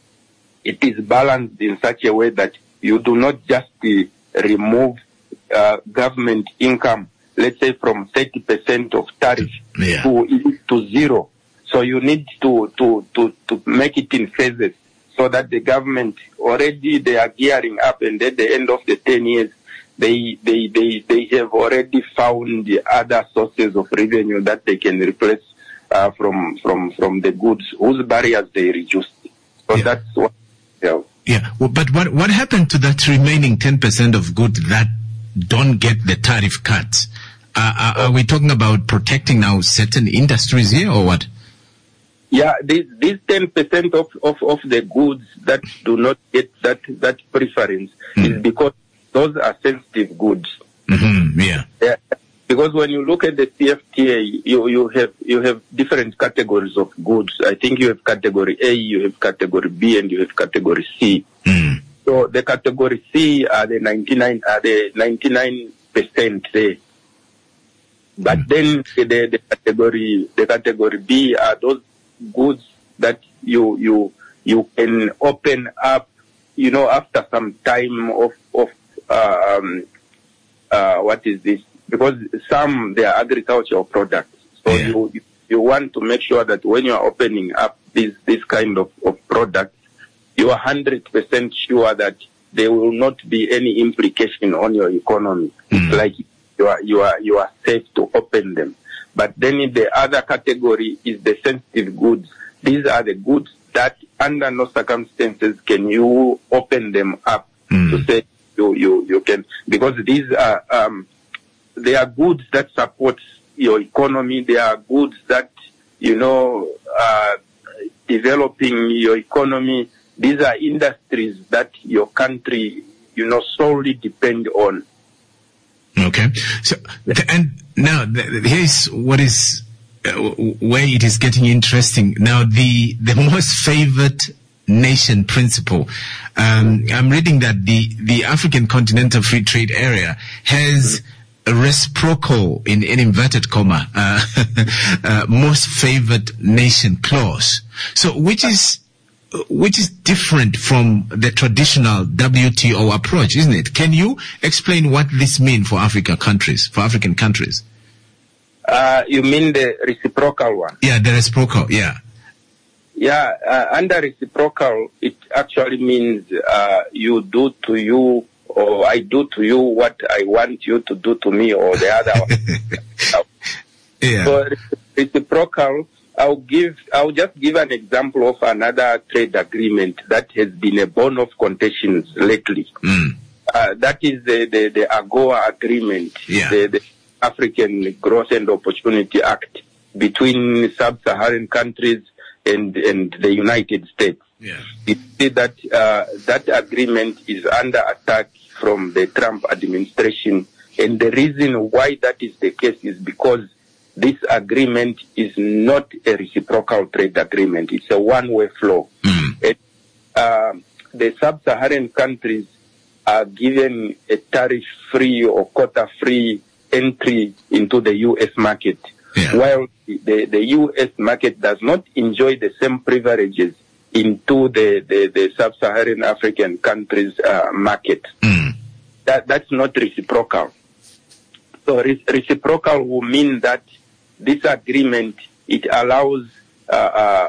it is balanced in such a way that you do not just uh, remove uh, government income, let's say from thirty percent of tariff yeah. to to zero. So you need to, to to to make it in phases so that the government already they are gearing up, and at the end of the ten years. They, they, they, they have already found the other sources of revenue that they can replace uh, from, from, from the goods whose barriers they reduced. So yeah. that's what, yeah. Yeah. Well, but what, what happened to that remaining ten percent of goods that don't get the tariff cuts? Uh, are, are we talking about protecting now certain industries here or what? Yeah, these, these ten percent of, of, of the goods that do not get that, that preference mm. is because those are sensitive goods. Mm-hmm, yeah. yeah. Because when you look at the C F T A, you, you have you have different categories of goods. I think you have category A, you have category B, and you have category C. Mm. So the category C are the ninety-nine are the ninety-nine percent there. But mm. then the, the category the category B are those goods that you you you can open up, you know, after some time of of Uh, um, uh, what is this? Because some, they are agricultural products. So yeah. you, you want to make sure that when you are opening up this, this kind of, of products, you are one hundred percent sure that there will not be any implication on your economy. Mm. It's like you are, you are, you are safe to open them. But then in the other category is the sensitive goods. These are the goods that under no circumstances can you open them up mm. to say, You, you, you can, because these are, um, they are goods that support your economy. They are goods that, you know, uh, developing your economy. These are industries that your country, you know, solely depend on. Okay. So, and now here's what is, uh, where it is getting interesting. Now, the, the most favored nation principle. Um, I'm reading that the, the African Continental Free Trade Area has a reciprocal, in, in inverted comma, uh, uh, most favored nation clause. So which is, which is different from the traditional W T O approach, isn't it? Can you explain what this means for African countries, for African countries? Uh, you mean the reciprocal one? Yeah, the reciprocal, yeah. Yeah, uh, under reciprocal, it actually means uh, you do to you, or I do to you what I want you to do to me, or the other one. Yeah. So reciprocal, I'll give, I'll just give an example of another trade agreement that has been a bone of contention lately. Mm. Uh, that is the, the, the AGOA agreement, yeah. the, the African Growth and Opportunity Act between sub-Saharan countries and, and the United States. Yeah. You see that uh, that agreement is under attack from the Trump administration, and the reason why that is the case is because this agreement is not a reciprocal trade agreement. It's a one-way flow. Mm. And, uh, the sub-Saharan countries are given a tariff-free or quota-free entry into the U S market, yeah. while the, the U S market does not enjoy the same privileges into the, the, the sub-Saharan African countries' uh, market. Mm. That, that's not reciprocal. So re- reciprocal will mean that this agreement, it allows uh, uh,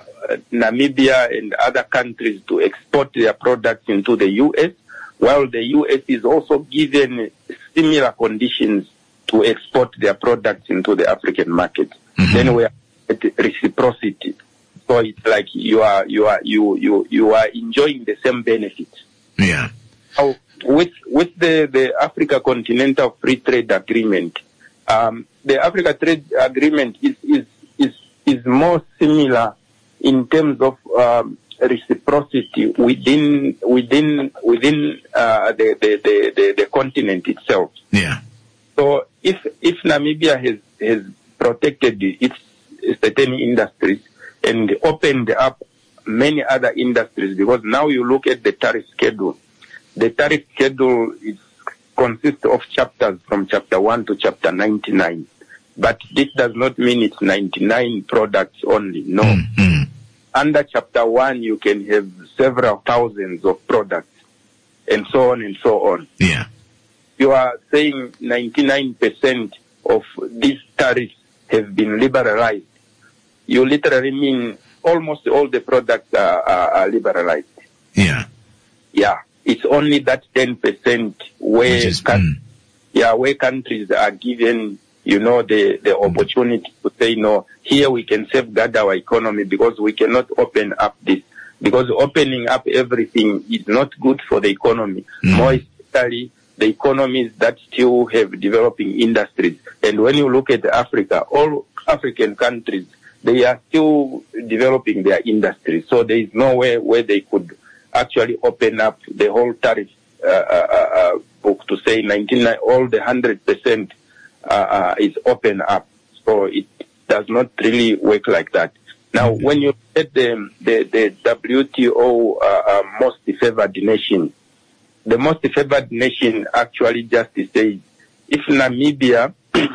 Namibia and other countries to export their products into the U S, while the U S is also given similar conditions to export their products into the African market. Mm-hmm. Then we are at reciprocity. So it's like you are you are you you you are enjoying the same benefits. Yeah. So with with the, the Africa Continental Free Trade Agreement, um, the Africa Trade Agreement is is is is more similar in terms of um, reciprocity within within within uh, the, the, the, the the continent itself. Yeah. So if if Namibia has has protected its certain industries and opened up many other industries, because now you look at the tariff schedule. The tariff schedule is consists of chapters from chapter one to chapter ninety-nine. But this does not mean it's ninety-nine products only. No. Mm-hmm. Under chapter one, you can have several thousands of products and so on and so on. Yeah. You are saying ninety-nine percent of these tariffs have been liberalized. You literally mean almost all the products are, are, are liberalized. Yeah. Yeah. It's only that ten percent where, Which is, can, mm. yeah, where countries are given, you know, the, the opportunity to say, no, here we can safeguard our economy because we cannot open up this. Because opening up everything is not good for the economy. Mm. More especially the economies that still have developing industries. And when you look at Africa, all African countries, they are still developing their industries. So there is nowhere where they could actually open up the whole tariff uh, uh, uh, book to say ninety-nine, all the one hundred percent uh, uh, is open up. So it does not really work like that. Now, when you look at the, the, the W T O uh, uh, most favored nation, the most favored nation actually just says if Namibia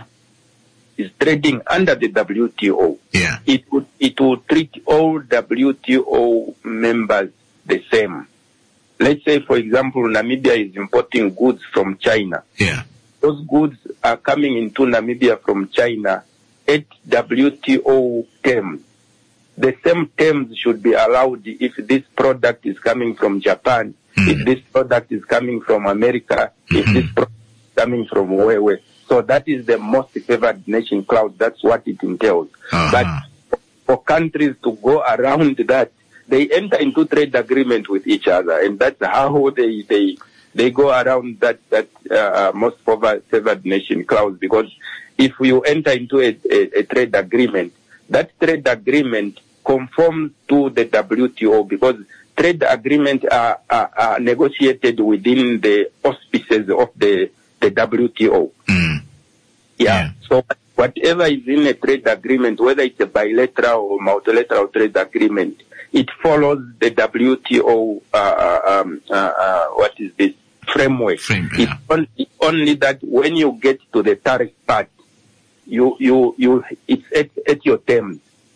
is trading under the W T O, yeah. it would it would treat all W T O members the same. Let's say, for example, Namibia is importing goods from China. Yeah. Those goods are coming into Namibia from China at W T O terms. The same terms should be allowed if this product is coming from Japan, mm. if this product is coming from America, mm-hmm. if this product is coming from where, where. So that is the most favored nation clause. That's what it entails. Uh-huh. But for countries to go around that, they enter into trade agreement with each other, and that's how they they they go around that that uh, most favored nation clause. Because if you enter into a, a, a trade agreement, that trade agreement conforms to the W T O, because trade agreements are, are, are negotiated within the auspices of the the W T O. Mm. Yeah. yeah. So whatever is in a trade agreement, whether it's a bilateral or multilateral trade agreement, it follows the W T O, uh, um, uh, uh, what is this, framework. Frame, yeah. It's only, it's only that when you get to the tariff part, you, you, you, it's at, at your terms.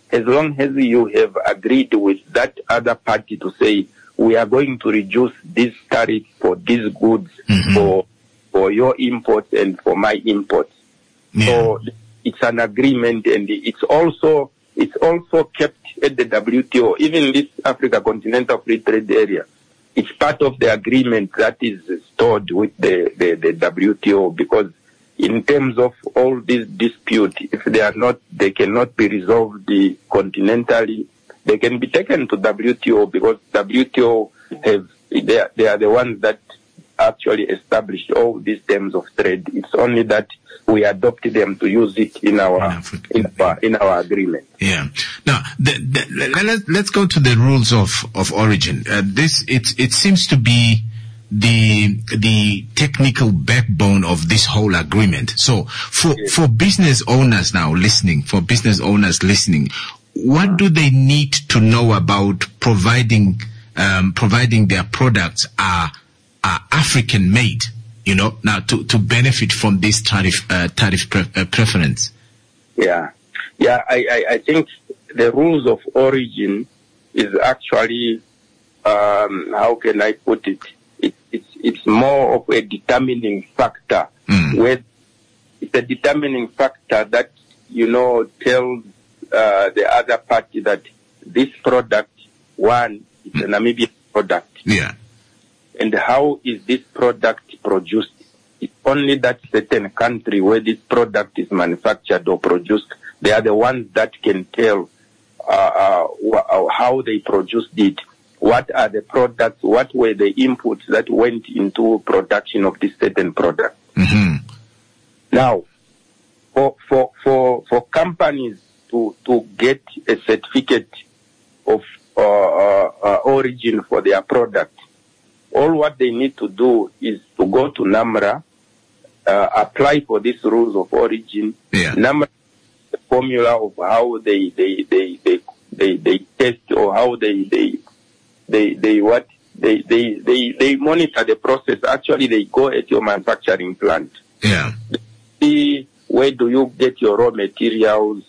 as long as you have agreed with that other party to say, we are going to reduce this tariff for these goods, mm-hmm. for for your imports and for my imports. Yeah. So it's an agreement, and it's also it's also kept at the W T O. Even this Africa Continental Free Trade Area, it's part of the agreement that is stored with the, the, the W T O, because in terms of all these disputes, if they are not, they cannot be resolved continentally, they can be taken to W T O, because W T O have, they are, they are the ones that actually established all these terms of trade. It's only that we adopt them to use it in our in our, in our agreement. Yeah. Now, the, the, let, let's go to the rules of of origin. Uh, this it it seems to be the the technical backbone of this whole agreement. So, for yes. for business owners now listening, for business owners listening, what do they need to know about providing um, providing their products are are African made? You know, now to, to benefit from this tariff uh, tariff pre- uh, preference. Yeah, yeah. I, I, I think the rules of origin is actually um, how can I put it? It it's it's more of a determining factor. Mm. Where it's a determining factor that you know tells uh, the other party that this product, one, it's mm. a Namibian product. Yeah. And how is this product produced? It's only that certain country where this product is manufactured or produced, they are the ones that can tell uh, uh, wh- how they produced it, what are the products, what were the inputs that went into production of this certain product. Mm-hmm. Now, for, for, for, for companies to, to get a certificate of uh, uh, uh, origin for their product, all what they need to do is to go to NAMRA, uh, apply for these rules of origin. Yeah. NAMRA, the formula of how they they they they they, they test or how they they they they what they, they they they monitor the process. Actually, they go at your manufacturing plant. Yeah. They see where do you get your raw materials,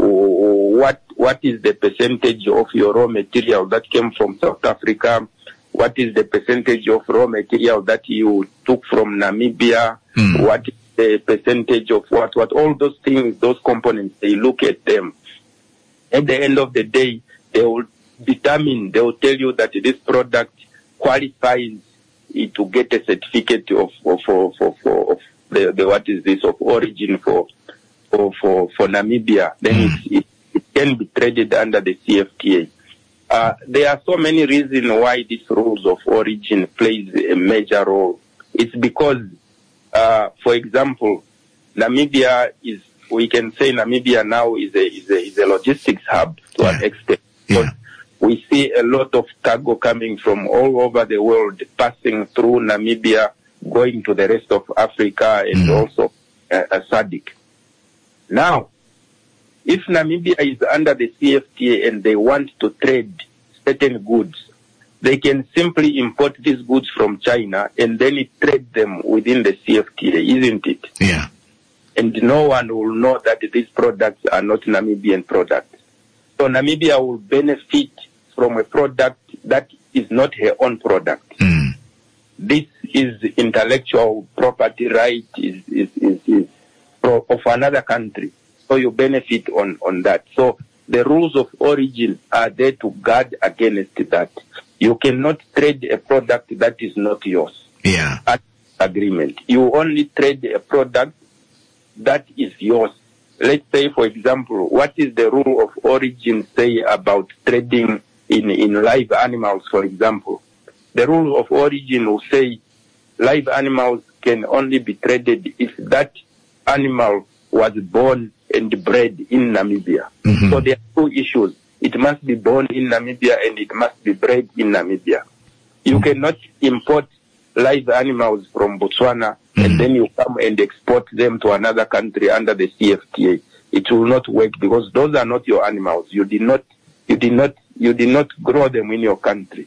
or what what is the percentage of your raw material that came from South Africa. What is the percentage of raw material that you took from Namibia? Mm. What is the percentage of what, what? All those things, those components, they look at them. At the end of the day, they will determine, they will tell you that this product qualifies to get a certificate of, of, for, for, for, of the, the, what is this, of origin for, for, for, for Namibia. Then mm. it, it, it can be traded under the C F T A. Uh, there are so many reasons why these rules of origin plays a major role. It's because, uh, for example, Namibia is, we can say Namibia now is a, is a, is a logistics hub to yeah. an extent. Yeah. We see a lot of cargo coming from all over the world, passing through Namibia, going to the rest of Africa and mm. also uh, uh, S A D C. Now, if Namibia is under the C F T A and they want to trade certain goods, they can simply import these goods from China and then it trade them within the C F T A, isn't it? Yeah. And no one will know that these products are not Namibian products. So Namibia will benefit from a product that is not her own product. Mm. This is intellectual property right is, is, is, is of another country. So you benefit on, on that. So the rules of origin are there to guard against that. You cannot trade a product that is not yours. Yeah. At agreement. You only trade a product that is yours. Let's say, for example, what is the rule of origin say about trading in, in live animals, for example? The rule of origin will say live animals can only be traded if that animal was born and bred in Namibia. Mm-hmm. So there are two issues. It must be born in Namibia and it must be bred in Namibia. You mm-hmm. cannot import live animals from Botswana mm-hmm. and then you come and export them to another country under the C F T A. It will not work because those are not your animals. You did not, you did not, you did not grow them in your country.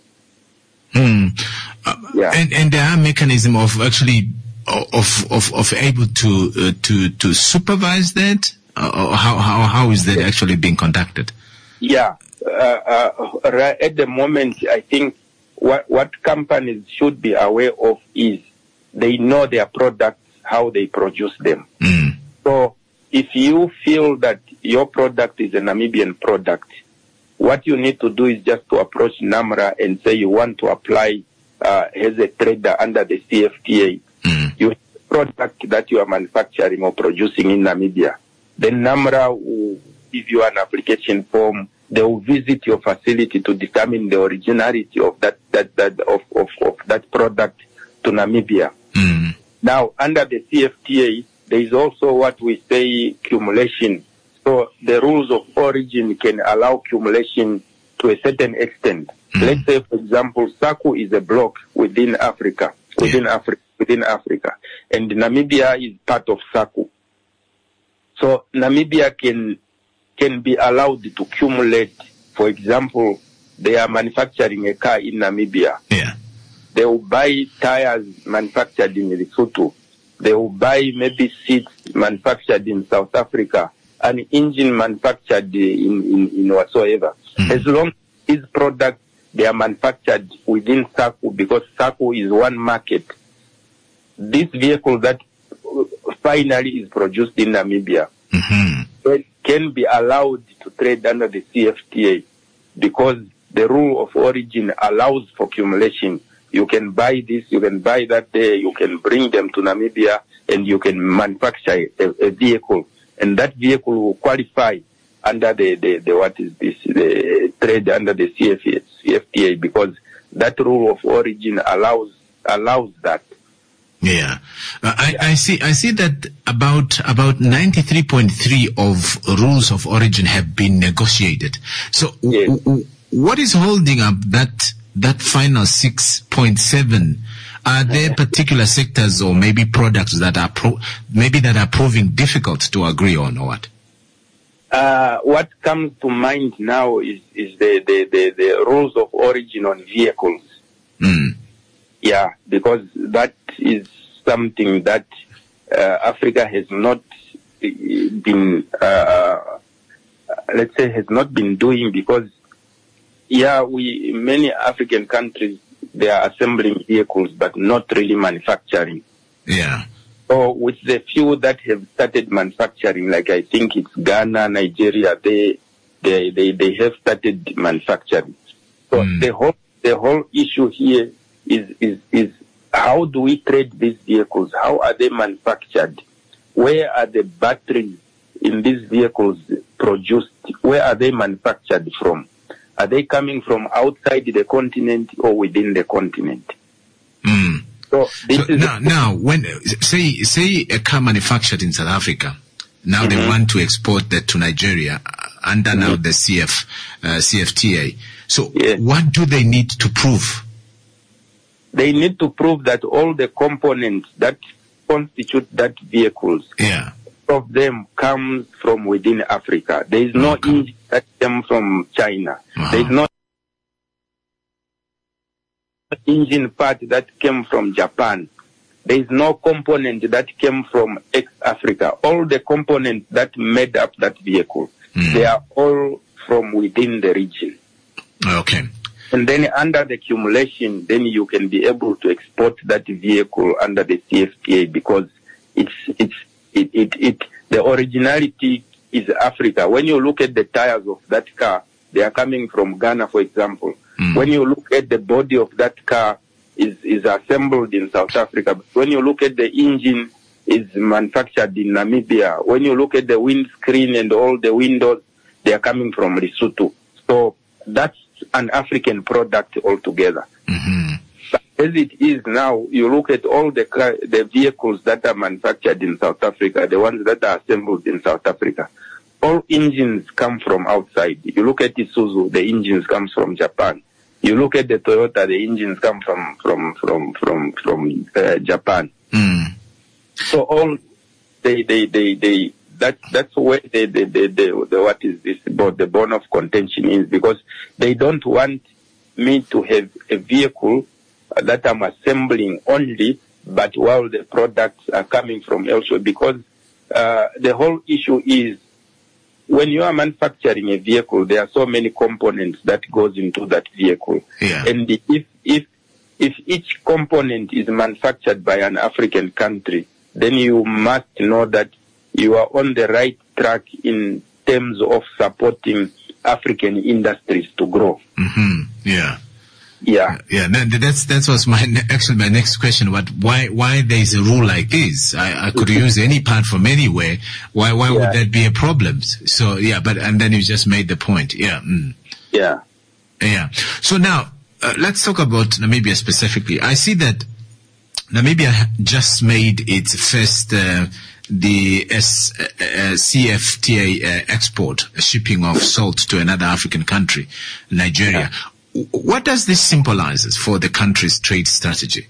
Mm. Uh, yeah. And, and there are mechanisms of actually of of of able to uh, to to supervise that. Uh, how how how is that actually being conducted? Yeah. Uh, uh, right at the moment, I think what, what companies should be aware of is they know their products, how they produce them. Mm. So if you feel that your product is a Namibian product, what you need to do is just to approach NAMRA and say you want to apply uh, as a trader under the C F T A. Mm. You have a product that you are manufacturing or producing in Namibia. Then NAMRA will give you an application form. They will visit your facility to determine the originality of that that that of of, of that product to Namibia. Mm. Now, under the C F T A, there is also what we say accumulation. So the rules of origin can allow accumulation to a certain extent. Mm. Let's say, for example, SACU is a block within Africa, within Yeah. Africa, within Africa, and Namibia is part of SACU. So Namibia can can be allowed to accumulate. For example, they are manufacturing a car in Namibia. Yeah. They will buy tires manufactured in Lesotho. They will buy maybe seats manufactured in South Africa, an engine manufactured in, in, in whatsoever. Mm. As long as these products, they are manufactured within SACU, because SACU is one market. This vehicle that finally is produced in Namibia Mm-hmm. can, can be allowed to trade under the C F T A, because the rule of origin allows for accumulation. You can buy this, you can buy that there, you can bring them to Namibia, and you can manufacture a, a vehicle, and that vehicle will qualify under the, the, the what is this, the trade under the C F T A, because that rule of origin allows allows that. Yeah, uh, I, I see. I see that about about ninety-three point three of rules of origin have been negotiated. So, Yes. w- w- what is holding up that that final six point seven? Are there particular sectors or maybe products that are pro- maybe that are proving difficult to agree on, or what? Uh, what comes to mind now is, is the, the, the, the rules of origin on vehicles. Mm. Yeah, because that is something that uh, Africa has not been, uh, let's say, has not been doing, because, yeah, we, many African countries, they are assembling vehicles, but not really manufacturing. Yeah. So with the few that have started manufacturing, like I think it's Ghana, Nigeria, they, they, they, they have started manufacturing. So Mm. the whole, the whole issue here is, is, is how do we trade these vehicles? How are they manufactured? Where are the batteries in these vehicles produced? Where are they manufactured from? Are they coming from outside the continent or within the continent? Mm. So this So is now, now, when say say a car manufactured in South Africa, now they Mhm. want to export that to Nigeria uh, under now the C F uh, C F T A. So, Yes. what do they need to prove? they need to prove that all the components that constitute that vehicles, Yeah. all of them comes from within Africa. There is no Okay. engine that came from China. Uh-huh. There is no engine part that came from Japan. There is no component that came from ex-Africa. All the components that made up that vehicle, Mm. they are all from within the region. Okay. And then under the accumulation, then you can be able to export that vehicle under the C F T A, because it's, it's, it, it, it, the originality is Africa. When you look at the tires of that car, they are coming from Ghana, for example. Mm. When you look at the body of that car, is, is assembled in South Africa. But when you look at the engine, is manufactured in Namibia. When you look at the windscreen and all the windows, they are coming from Lesotho. So that's an African product altogether. Mm-hmm. But as it is now, you look at all the car, the vehicles that are manufactured in South Africa, the ones that are assembled in South Africa, all engines come from outside. You look at Isuzu, the engines comes from Japan. You look at the Toyota, the engines come from from from from from uh, Japan. Mm. So all they they they they that that's where the the, the the the what is this about the bone of contention is, because they don't want me to have a vehicle that I'm assembling only, but while the products are coming from elsewhere, because uh, the whole issue is when you are manufacturing a vehicle, there are so many components that goes into that vehicle. Yeah. And if if if each component is manufactured by an African country, then you must know that you are on the right track in terms of supporting African industries to grow. Mm-hmm. Yeah. Yeah. Yeah. No, that's that was my actually my next question. What why why there is a rule like this? I, I could use any part from anywhere. Why why Yeah. would that be a problem? So yeah, but and then you just made the point. Yeah. Mm. Yeah. Yeah. So now uh, let's talk about Namibia specifically. I see that Namibia just made its first uh, the S, uh, C F T A uh, export, uh, shipping of salt to another African country, Nigeria. Yeah. What does this symbolize for the country's trade strategy?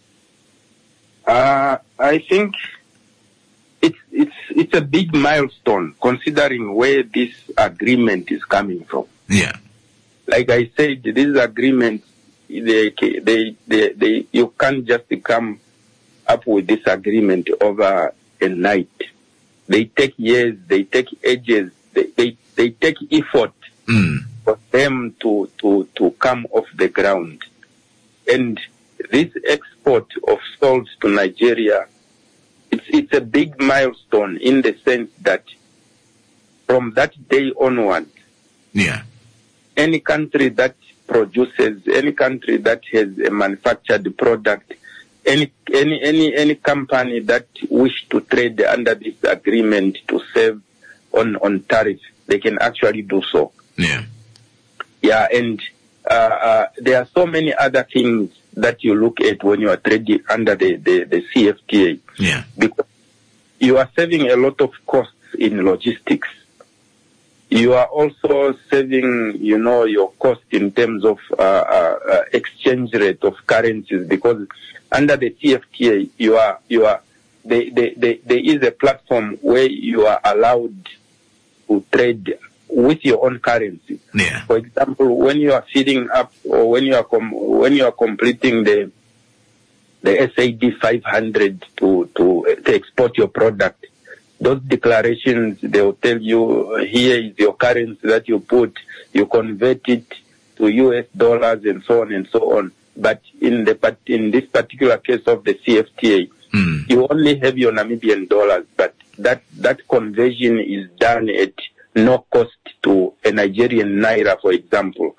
Uh, I think it's it's it's a big milestone considering where this agreement is coming from. Yeah. Like I said, this agreement, they, they, they, they, you can't just come up with this agreement over a night. They take years, they take ages, they, they, they take effort mm. for them to, to, to come off the ground. And this export of salt to Nigeria, it's, it's a big milestone in the sense that from that day onward, yeah, any country that produces, any country that has a manufactured product, any any any any company that wish to trade under this agreement to save on on tariffs, they can actually do so. Yeah, yeah, and uh, uh, there are so many other things that you look at when you are trading under the the, the C F T A. Yeah, because you are saving a lot of costs in logistics. You are also saving, you know, your cost in terms of uh, uh, uh, exchange rate of currencies, because under the C F T A, you are, you are, they, they, they, there is a platform where you are allowed to trade with your own currency. Yeah. For example, when you are filling up or when you are com- when you are completing the the S A D five hundred to, to to export your product, those declarations, they will tell you, uh, here is your currency that you put, you convert it to U S dollars and so on and so on. But in the but in this particular case of the C F T A, mm. you only have your Namibian dollars, but that, that conversion is done at no cost to a Nigerian naira, for example.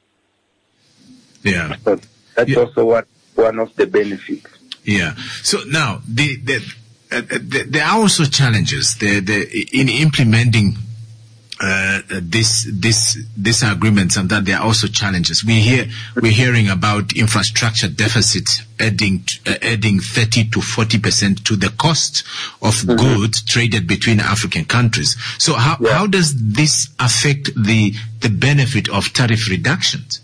Yeah. So that's yeah. also what, one of the benefits. Yeah. So now, the, the Uh, there, there are also challenges the, the, in implementing uh, this this this agreement, and that there are also challenges. We hear we're hearing about infrastructure deficit adding uh, adding thirty to forty percent to the cost of mm-hmm. goods traded between African countries. So how yeah. how does this affect the the benefit of tariff reductions?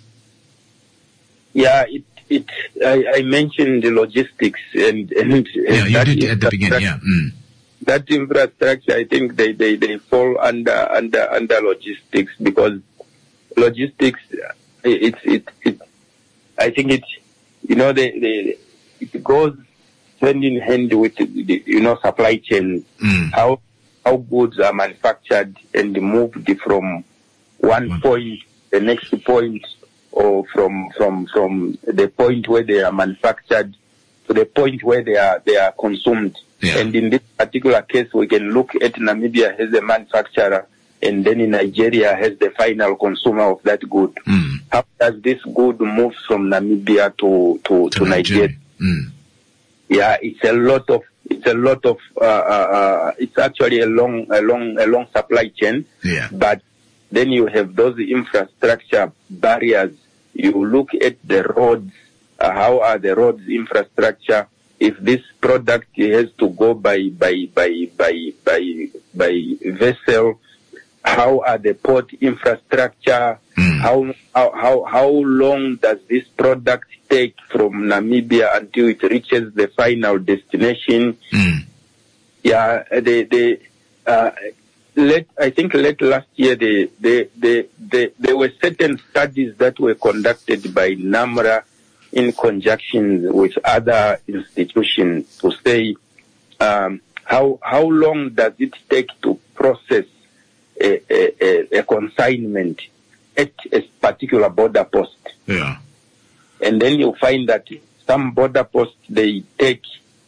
Yeah, it. It, I, I mentioned the logistics and, and, yeah, and you did at the beginning, yeah. Mm. That infrastructure, I think they, they, they fall under, under, under logistics, because logistics, it's, it, it, I think it, you know, they, they, it goes hand in hand with, the, you know, supply chain, mm. how, how goods are manufactured and moved from one mm. point, the next point, or from, from, from the point where they are manufactured to the point where they are, they are consumed. Yeah. And in this particular case, we can look at Namibia as a manufacturer, and then in Nigeria as the final consumer of that good. Mm. How does this good move from Namibia to, to, to, to Nigeria? Nigeria? Mm. Yeah, it's a lot of, it's a lot of, uh, uh, it's actually a long, a long, a long supply chain. Yeah. But then you have those infrastructure barriers. You look at the roads, uh, how are the roads infrastructure? If this product has to go by, by, by, by, by, by vessel, how are the port infrastructure? Mm. How, how, how, how long does this product take from Namibia until it reaches the final destination? Mm. Yeah, they, they, uh, Late, I think late last year, they, they, they, they, there were certain studies that were conducted by NAMRA in conjunction with other institutions to say um, how how long does it take to process a, a, a consignment at a particular border post. Yeah. And then you find that some border posts, they take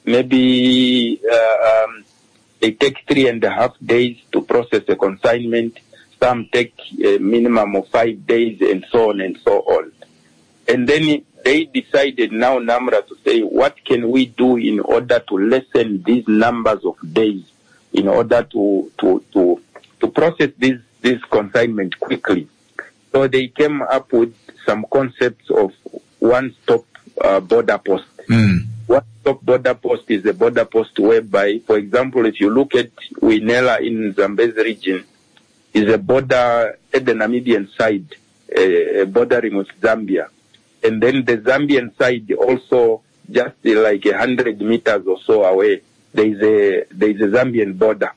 maybe uh, um, they take three and a half days to process a consignment. Some take a minimum of five days and so on and so on. And then they decided now, NAMRA, to say, what can we do in order to lessen these numbers of days in order to to to, to process this, this consignment quickly? So they came up with some concepts of one-stop uh, border post. Mm. One-stop border post is a border post whereby, for example, if you look at Winela in Zambezi region, is a border at the Namibian side, uh, bordering with Zambia. And then the Zambian side also, just uh, like a hundred meters or so away, there is a there is a Zambian border.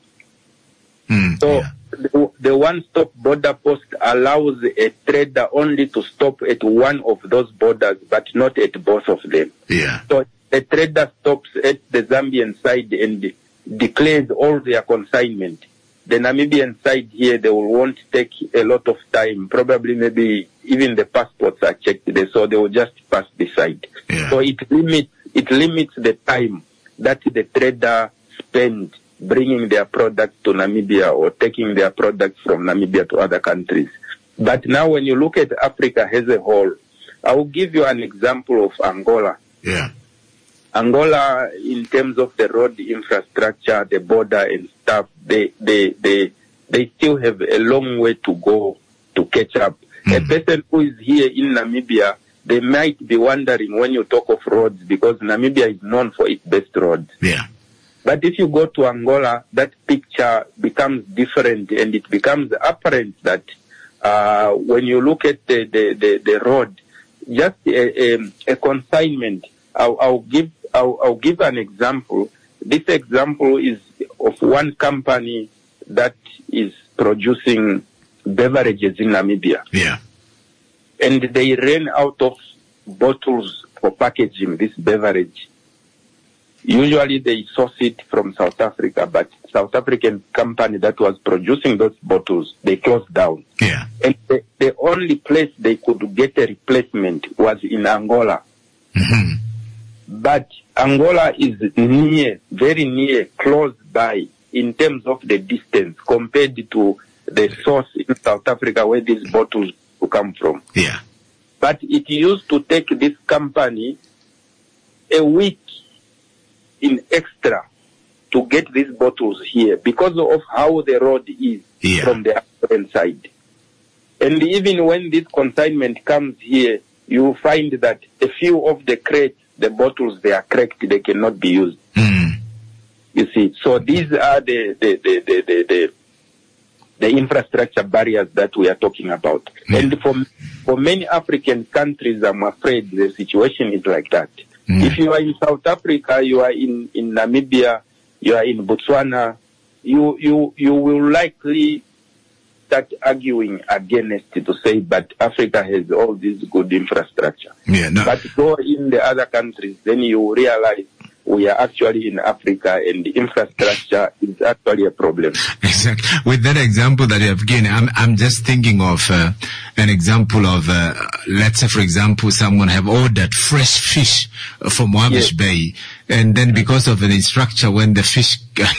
Mm, so yeah. the, the one-stop border post allows a trader only to stop at one of those borders, but not at both of them. Yeah. So the trader stops at the Zambian side and declares all their consignment. The Namibian side here, they will want to take a lot of time. Probably maybe even the passports are checked there, so they will just pass the side. Yeah. So it limits, it limits the time that the trader spends bringing their product to Namibia or taking their product from Namibia to other countries. But now when you look at Africa as a whole, I will give you an example of Angola. Yeah. Angola, in terms of the road infrastructure, the border and stuff, they they they they still have a long way to go to catch up. Mm. A person who is here in Namibia, they might be wondering when you talk of roads, because Namibia is known for its best roads. Yeah. But if you go to Angola, that picture becomes different, and it becomes apparent that uh, when you look at the the the, the road, just a, a, a consignment. I'll, I'll give I'll, I'll give an example. This example is of one company that is producing beverages in Namibia. Yeah. And they ran out of bottles for packaging this beverage. Usually they source it from South Africa, but South African company that was producing those bottles, they closed down. Yeah. And the, the only place they could get a replacement was in Angola. Mm-hmm. But Angola is near, very near, close by in terms of the distance compared to the source in South Africa where these bottles will come from. Yeah. But it used to take this company a week in extra to get these bottles here because of how the road is yeah. from the African side. And even when this consignment comes here, you find that a few of the crates, the bottles, they are cracked, they cannot be used. Mm. You see, so these are the the, the, the, the, the, the infrastructure barriers that we are talking about. Mm. And for, for many African countries, I'm afraid the situation is like that. Mm. If you are in South Africa, you are in, in Namibia, you are in Botswana, you, you, you will likely start arguing against it to say, but Africa has all this good infrastructure. Yeah, no. But go in the other countries, then you realize we are actually in Africa and the infrastructure is actually a problem. Exactly. With that example that you have given, I'm, I'm just thinking of uh, an example of, uh, let's say, for example, someone have ordered fresh fish from Wabash yes. Bay, and then because of the structure, when the fish,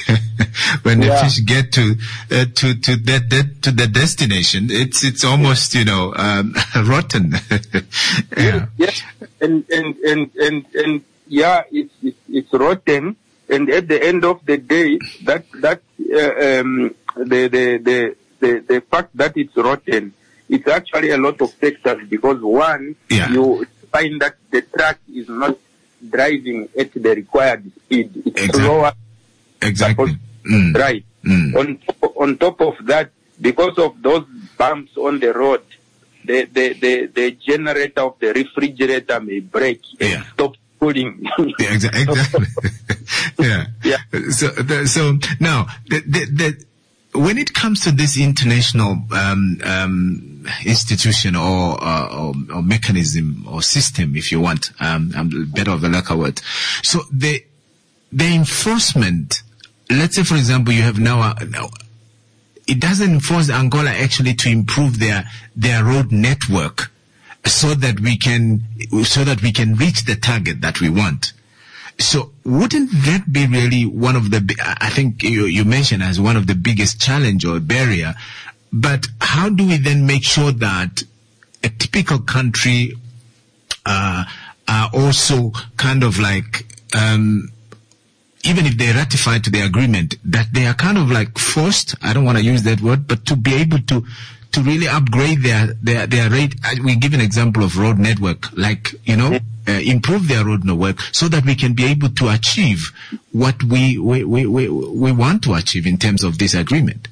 when the yeah. fish get to uh, to to that, that to the destination, it's it's almost you know um, rotten. yeah. Yes. And and and and and. Yeah, it's, it's it's rotten, and at the end of the day, that that uh, um, the, the the the the fact that it's rotten, it's actually a lot of factors because one, yeah. you find that the truck is not driving at the required speed; it's exactly. slower. Exactly. Mm. Right. Mm. On on top of that, because of those bumps on the road, the the the, the generator of the refrigerator may break and yeah. stop. yeah, exactly. yeah. yeah. So, the, so now, the, the, the, when it comes to this international um, um, institution or, uh, or or mechanism or system, if you want, um, I'm better of a lacquer word. So the the enforcement. Let's say, for example, you have now. A, now it doesn't force Angola actually to improve their their road network so that we can so that we can reach the target that we want. So wouldn't that be really one of the, I think you, you mentioned as one of the biggest challenge or barrier, but how do we then make sure that a typical country uh, are also kind of like, um, even if they ratify to the agreement, that they are kind of like forced, I don't want to use that word, but to be able to to really upgrade their, their, their rate. We give an example of road network, like, you know, uh, improve their road network so that we can be able to achieve what we, we, we, we, we want to achieve in terms of this agreement.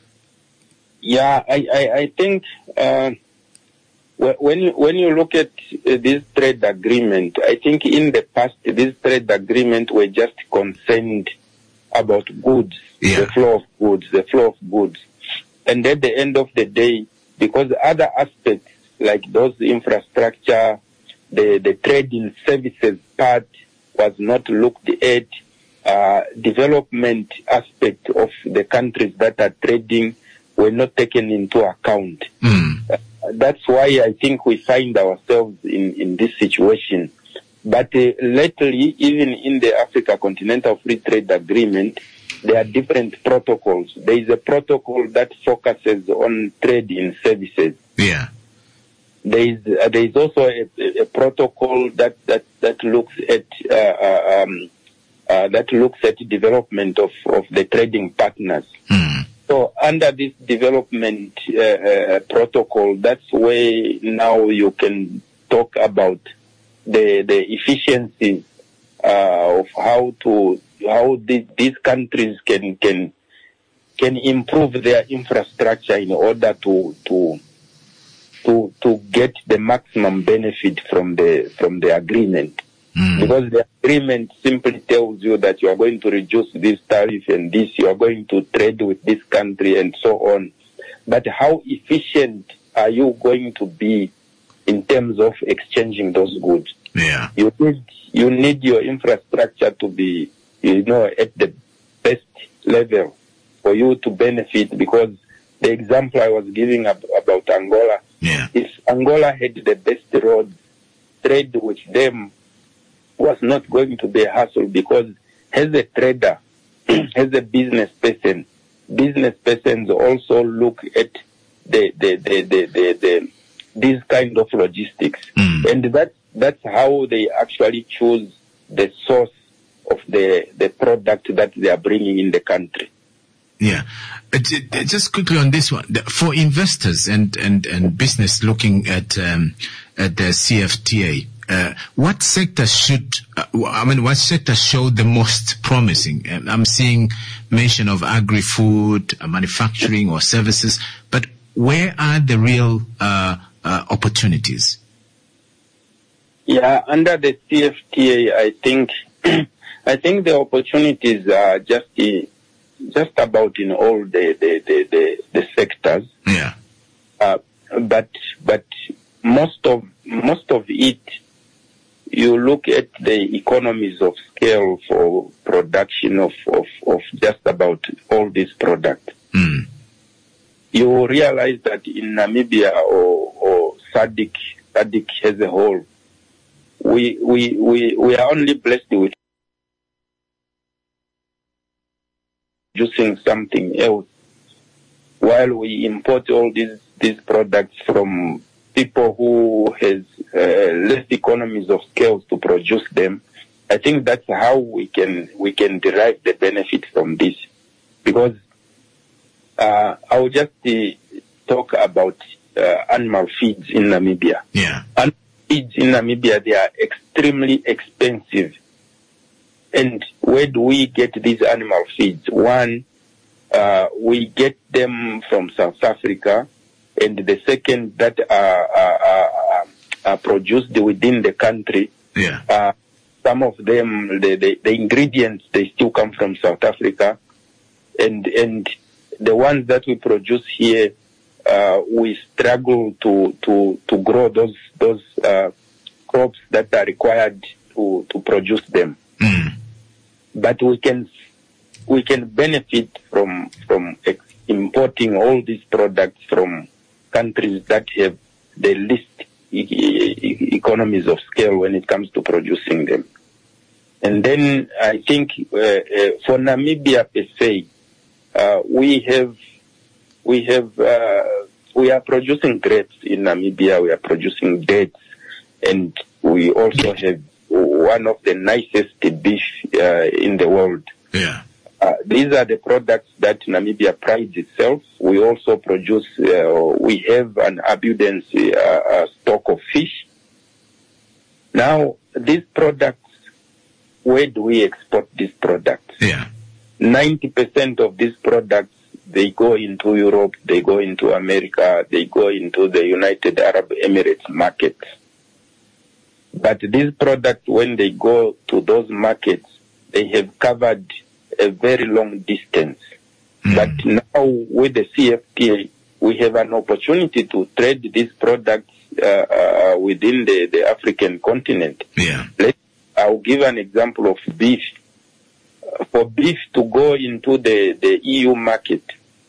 Yeah, I, I, I think, uh, when you, when you look at uh, this trade agreement, I think in the past, this trade agreement were just concerned about goods, yeah. the flow of goods, the flow of goods. And at the end of the day, because other aspects like those infrastructure, the, the trading services part was not looked at, uh, development aspect of the countries that are trading were not taken into account. Mm. Uh, that's why I think we find ourselves in, in this situation. But uh, lately, even in the Africa Continental Free Trade Agreement, there are different protocols. There is a protocol that focuses on trade in services. Yeah. There is uh, there is also a, a, a protocol that that that looks at uh, uh, um, uh, that looks at development of of the trading partners. Mm. So under this development uh, uh, protocol, that's where now you can talk about the the efficiency uh, of how to how the, these countries can can can improve their infrastructure in order to to to to get the maximum benefit from the from the agreement. Mm. Because the agreement simply tells you that you are going to reduce this tariff and this, you are going to trade with this country and so on. But how efficient are you going to be in terms of exchanging those goods? Yeah. You need you need your infrastructure to be, you know, at the best level for you to benefit, because the example I was giving ab- about Angola, yeah. if Angola had the best roads, trade with them was not going to be a hassle, because as a trader, as a business person, business persons also look at the, the, the, the, the, the this kind of logistics. Mm. And that, that's how they actually choose the source of the, the product that they are bringing in the country. Yeah. Uh, just quickly on this one, for investors and, and, and business looking at, um, at the C F T A, uh, what sectors should, uh, I mean, what sectors show the most promising? I'm seeing mention of agri-food, uh, manufacturing or services, but where are the real, uh, uh, opportunities? Yeah, under the C F T A, I think, I think the opportunities are just, uh, just about in all the, the, the, the, the sectors. Yeah. Uh, but, but most of, most of it, you look at the economies of scale for production of, of, of just about all these products. Mm. You realize that in Namibia or, or S A D C, S A D C as a whole, we, we, we, we are only blessed with producing something else, while we import all these, these products from people who has uh, less economies of scale to produce them. I think that's how we can we can derive the benefit from this. Because uh, I will just uh, talk about uh, animal feeds in Namibia. Yeah. Animal feeds in Namibia, they are extremely expensive. And where do we get these animal feeds? One, uh, we get them from South Africa. And the second, that are, are, are, are produced within the country. Yeah. Uh, some of them, the, the, the ingredients, they still come from South Africa. And, and the ones that we produce here, uh, we struggle to, to, to grow those, those, uh, crops that are required to, to produce them. Mm. But we can, we can benefit from, from ex- importing all these products from countries that have the least e- e- economies of scale when it comes to producing them. And then I think uh, uh, for Namibia per se, uh, we have we have uh, we are producing grapes in Namibia. We are producing dates, and we also have one of the nicest beef uh, in the world. Yeah. Uh, these are the products that Namibia prides itself. We also produce, uh, we have an abundance uh, uh, stock of fish. Now, these products, where do we export these products? Yeah. ninety percent of these products, they go into Europe, they go into America, they go into the United Arab Emirates markets. But these products, when they go to those markets, they have covered a very long distance. Mm. But now with the C F T A, we have an opportunity to trade these products uh, uh, within the, the African continent. Yeah. Let, I'll give an example of beef. Uh, for beef to go into the, the E U market,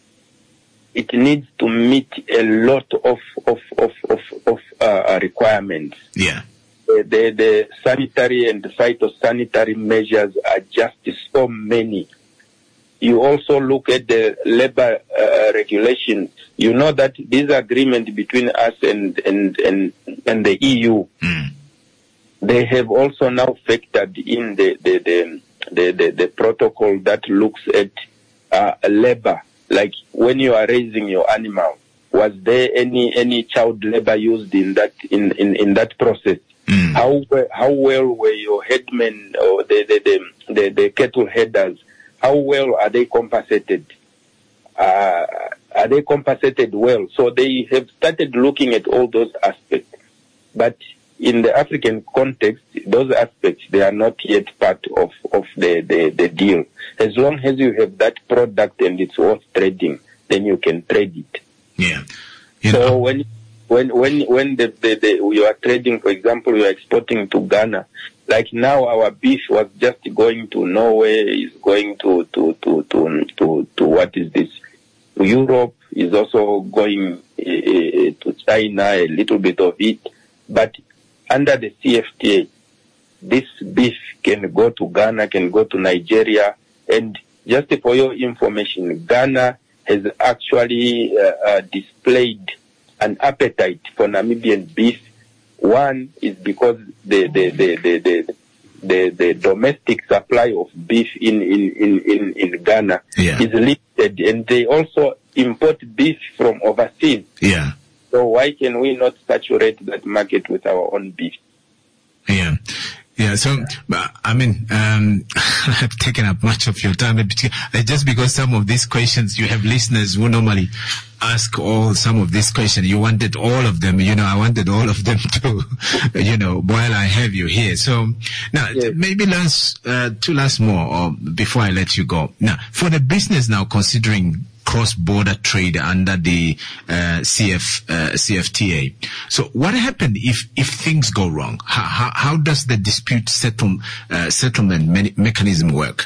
it needs to meet a lot of, of, of, of, of uh, requirements. Yeah. The, the, the sanitary and the phytosanitary measures are just so many. You also look at the labor uh, regulations. You know that this agreement between us and, and, and, and the E U, mm. they have also now factored in the, the, the, the, the, the protocol that looks at uh, labor. Like when you are raising your animal, was there any, any child labor used in that, in, in, in that process? Mm. How how well were your headmen or the the, the the the cattle headers? How well are they compensated? Uh, are they compensated well? So they have started looking at all those aspects. But in the African context, those aspects, they are not yet part of, of the, the, the deal. As long as you have that product and it's worth trading, then you can trade it. Yeah. You so know. when When when when the, the, the you are trading, for example, you are exporting to Ghana, like now our beef was just going to Norway, is going to to to to to, to what is this? To Europe, is also going uh, to China, a little bit of it, but under the C F T A, this beef can go to Ghana, can go to Nigeria, and just for your information, Ghana has actually uh, uh, displayed an appetite for Namibian beef. One is because the the the the, the, the, the domestic supply of beef in in in in, in Ghana yeah. is limited, and they also import beef from overseas. Yeah. So why can we not saturate that market with our own beef? Yeah. Yeah, so, I mean, um, I've taken up much of your time, just because some of these questions, you have listeners who normally ask all some of these questions. You wanted all of them, you know, I wanted all of them to, you know, while I have you here. So, now, yes. maybe last, uh, two last more, or before I let you go. Now, for the business now, considering cross-border trade under the uh, C F uh, C F T A. So, what happened if if things go wrong? How how, how does the dispute settle uh, settlement me- mechanism work?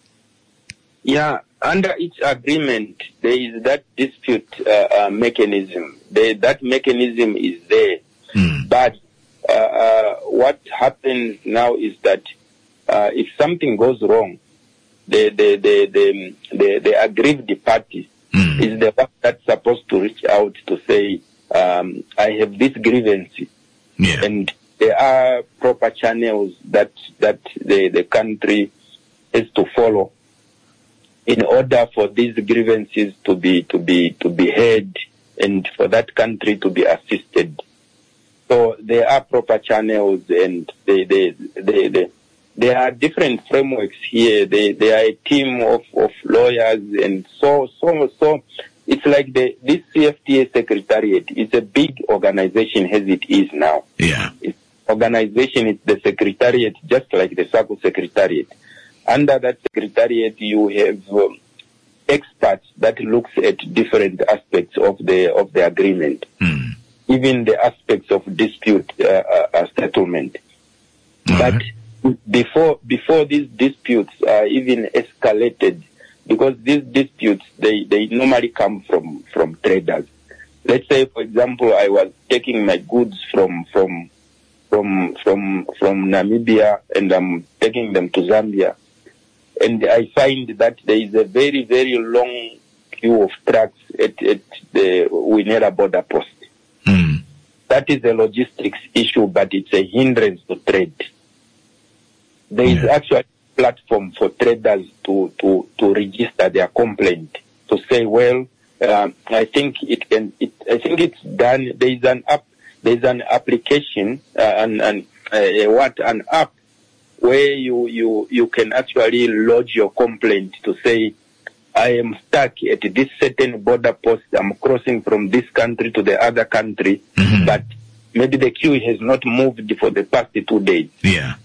Yeah, under each agreement there is that dispute uh, uh, mechanism. The, that mechanism is there, mm. but uh, uh, what happens now is that uh, if something goes wrong, the the the the, the, the aggrieved party mm. is the one that's supposed to reach out to say, um, I have this grievance, yeah. and there are proper channels that that the, the country has to follow in order for these grievances to be to be to be heard and for that country to be assisted. So there are proper channels, and they they they, they there are different frameworks here. They they are a team of, of lawyers, and so so so it's like the this C F T A secretariat is a big organization as it is now. Yeah. It's organization, it's the secretariat, just like the SACCO secretariat. Under that secretariat, you have um, experts that looks at different aspects of the of the agreement, mm. even the aspects of dispute uh, uh, settlement. Mm-hmm. But before before these disputes are even escalated because these disputes, they, they normally come from, from traders. Let's say, for example, I was taking my goods from, from, from, from, from Namibia and I'm taking them to Zambia. And I find that there is a very, very long queue of trucks at, at the Winera border post. Mm. That is a logistics issue, but it's a hindrance to trade. There is Yeah. actually a platform for traders to, to, to register their complaint, to say, well, uh, I think it can, it, I think it's done. There is an app, there is an application, uh, and, and uh, what, an app where you, you, you can actually lodge your complaint to say, I am stuck at this certain border post. I'm crossing from this country to the other country, Mm-hmm. but maybe the queue has not moved for the past two days. Yeah.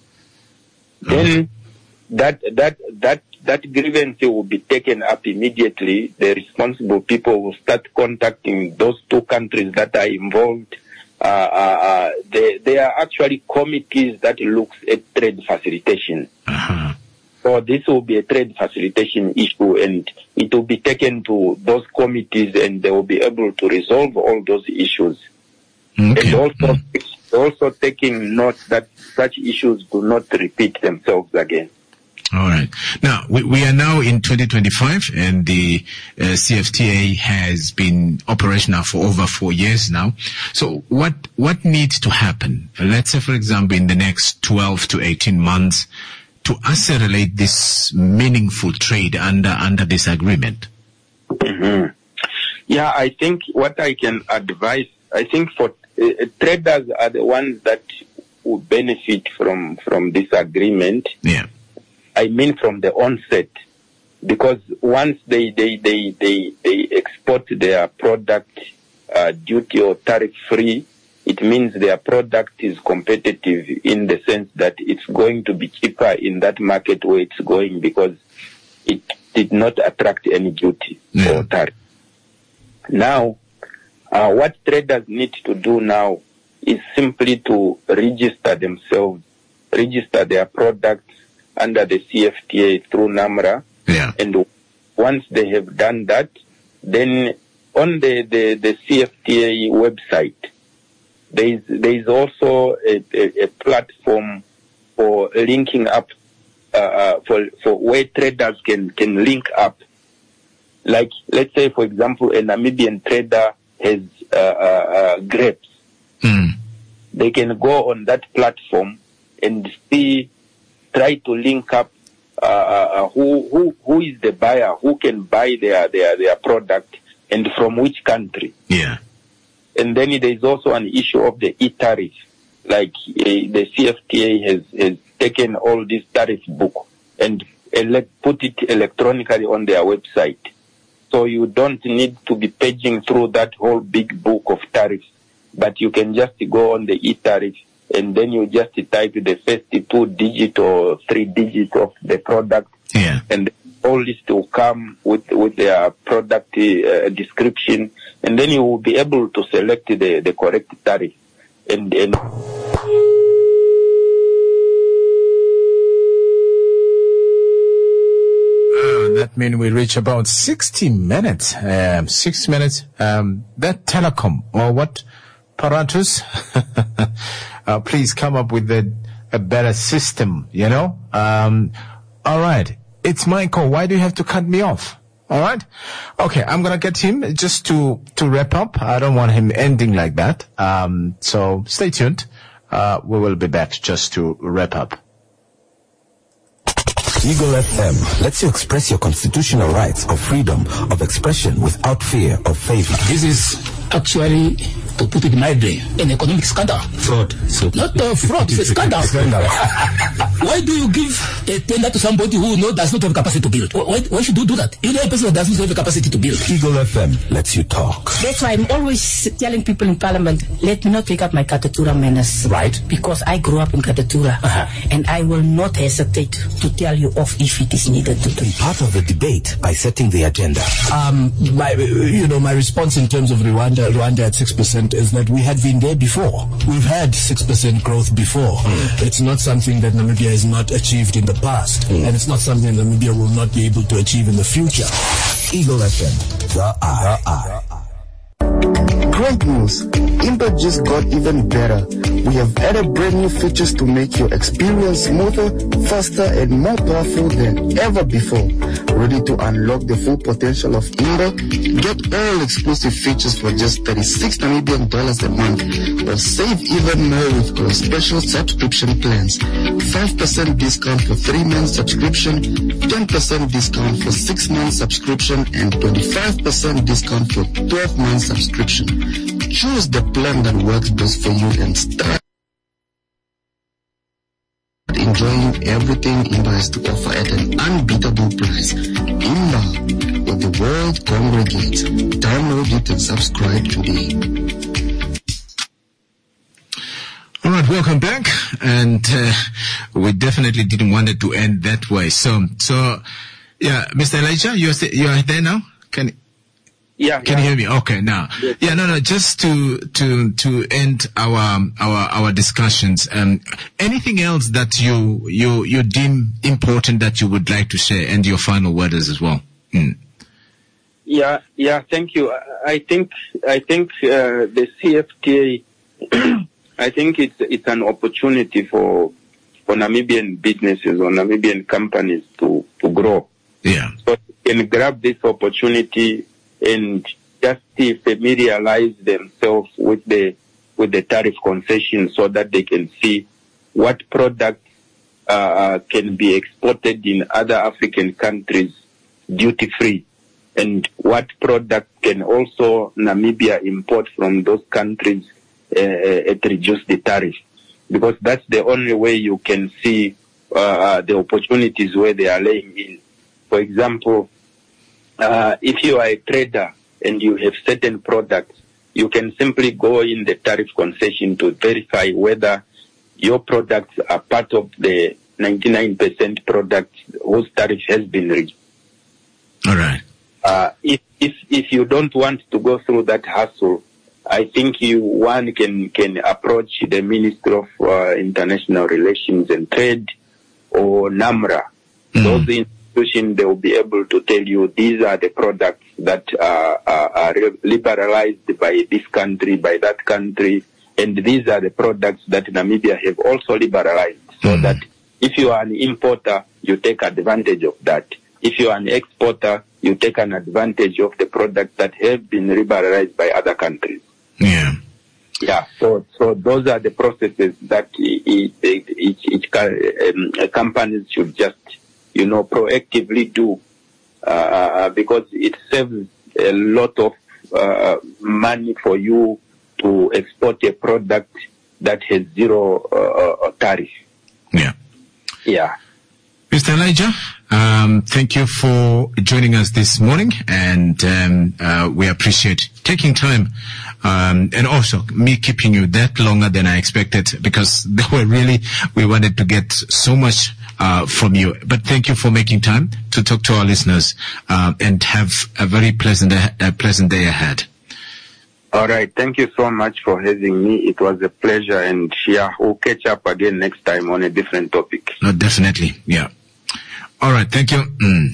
Then that that that that grievance will be taken up immediately. The responsible people will start contacting those two countries that are involved. Uh, uh, uh, there, there are actually committees that looks at trade facilitation. Uh-huh. So this will be a trade facilitation issue, and it will be taken to those committees, and they will be able to resolve all those issues. Okay. And also, also taking note that such issues do not repeat themselves again. All right. Now, we, we are now in twenty twenty-five, and the uh, C F T A has been operational for over four years now. So what what needs to happen? Let's say, for example, in the next twelve to eighteen months, to accelerate this meaningful trade under under this agreement? Mm-hmm. Yeah, I think what I can advise, I think for uh, traders are the ones that will benefit from from this agreement. Yeah. I mean from the onset, because once they they they they, they export their product uh, duty or tariff free, it means their product is competitive in the sense that it's going to be cheaper in that market where it's going, because it did not attract any duty Yeah. or tariff. Now, uh, what traders need to do now is simply to register themselves, register their products under the C F T A through NAMRA. Yeah. And once they have done that, then on the, the, the C F T A website, there is, there is also a, a, a platform for linking up, uh, uh, for, for where traders can, can link up. Like, let's say, for example, a Namibian trader has uh, uh, uh, grapes. Mm. They can go on that platform and see, try to link up uh, uh, who who who is the buyer, who can buy their their their product, and from which country. Yeah. And then there is also an issue of the e-tariff. Like uh, the C F T A has has taken all this tariff book and ele- put it electronically on their website. So you don't need to be paging through that whole big book of tariffs, but you can just go on the e-tariff, and then you just type the first two digit or three digits of the product, Yeah. and all this will come with with their product uh, description, and then you will be able to select the, the correct tariff. And, and Uh, that means we reach about sixty minutes. Um, six minutes. Um, that telecom or what? Paratus? uh, please come up with a, a better system, you know? Um, all right. It's Michael. Why do you have to cut me off? All right. Okay. I'm going to get him just to, to wrap up. I don't want him ending like that. Um, so stay tuned. Uh, we will be back just to wrap up. Eagle F M lets you express your constitutional rights of freedom of expression without fear of favor. This is actually, to put it mildly, an economic scandal. Fraud. So Not uh, fraud, it's a scandal. Scandal. Why do you give a tender to somebody who knows does not have capacity to build? Why, why should you do that? You know a person that doesn't have the capacity to build. Eagle F M lets you talk. That's why I'm always telling people in Parliament, let me not pick up my Katatura manners. Right. Because I grew up in Katatura. Uh-huh. And I will not hesitate to tell you off if it is needed to do. Be part of the debate by setting the agenda. Um, my, you know, my response in terms of Rwanda, Rwanda at six percent percent is that we had been there before. We've had six percent growth before. Mm. It's not something that Namibia has not achieved in the past. Mm. And it's not something that Namibia will not be able to achieve in the future. Eagle F M, the eye. The eye. Great news! Impact just got even better. We have added brand new features to make your experience smoother, faster, and more powerful than ever before. Ready to unlock the full potential of Impact? Get all exclusive features for just thirty-six Namibian dollars a month, but save even more with our special subscription plans. five percent discount for three months subscription, ten percent discount for six months subscription, and twenty-five percent discount for twelve months subscription. Choose the plan that works best for you and start enjoying everything Imba has to offer at an unbeatable price. Imba, where the world congregates. Download it and subscribe today. All right, welcome back. And uh, we definitely didn't want it to end that way. So, so yeah, Mister Elijah, you are you are there now? Can Yeah, Can yeah. you hear me? Okay, now. Yes. Yeah, no, no, just to, to, to end our, our, our discussions, um, anything else that you, you, you deem important that you would like to share, and your final word is as well? Mm. Yeah, yeah, thank you. I I think, I think, uh, the C F T A, I think it's, it's an opportunity for, for Namibian businesses or Namibian companies to, to grow. Yeah. So they can grab this opportunity and just familiarize themselves with the with the tariff concession, so that they can see what products uh, can be exported in other African countries duty free, and what products can also Namibia import from those countries uh, at reduce the tariff, because that's the only way you can see uh, the opportunities where they are laying in. For example, Uh, if you are a trader and you have certain products, you can simply go in the tariff concession to verify whether your products are part of the ninety-nine percent products whose tariff has been reached. All right. Uh, if, if, if you don't want to go through that hassle, I think you, one can, can approach the Ministry of uh, International Relations and Trade or NAMRA. Mm. Those they will be able to tell you these are the products that uh, are, are liberalized by this country, by that country, and these are the products that Namibia have also liberalized. So mm. that if you are an importer, you take advantage of that. If you are an exporter, you take an advantage of the products that have been liberalized by other countries. Yeah. Yeah, so so those are the processes that each, each, each um, companies should just, you know, proactively do, uh, because it saves a lot of uh, money for you to export a product that has zero uh, tariff. Yeah. Yeah. Mister Elijah, um, thank you for joining us this morning, and um, uh, we appreciate taking time, um, and also me keeping you that longer than I expected, because they were really, we wanted to get so much uh, from you. But thank you for making time to talk to our listeners, uh, and have a very pleasant, uh, pleasant day ahead. All right. Thank you so much for having me. It was a pleasure, and yeah, we'll catch up again next time on a different topic. No, definitely. Yeah. All right. Thank you. Mm.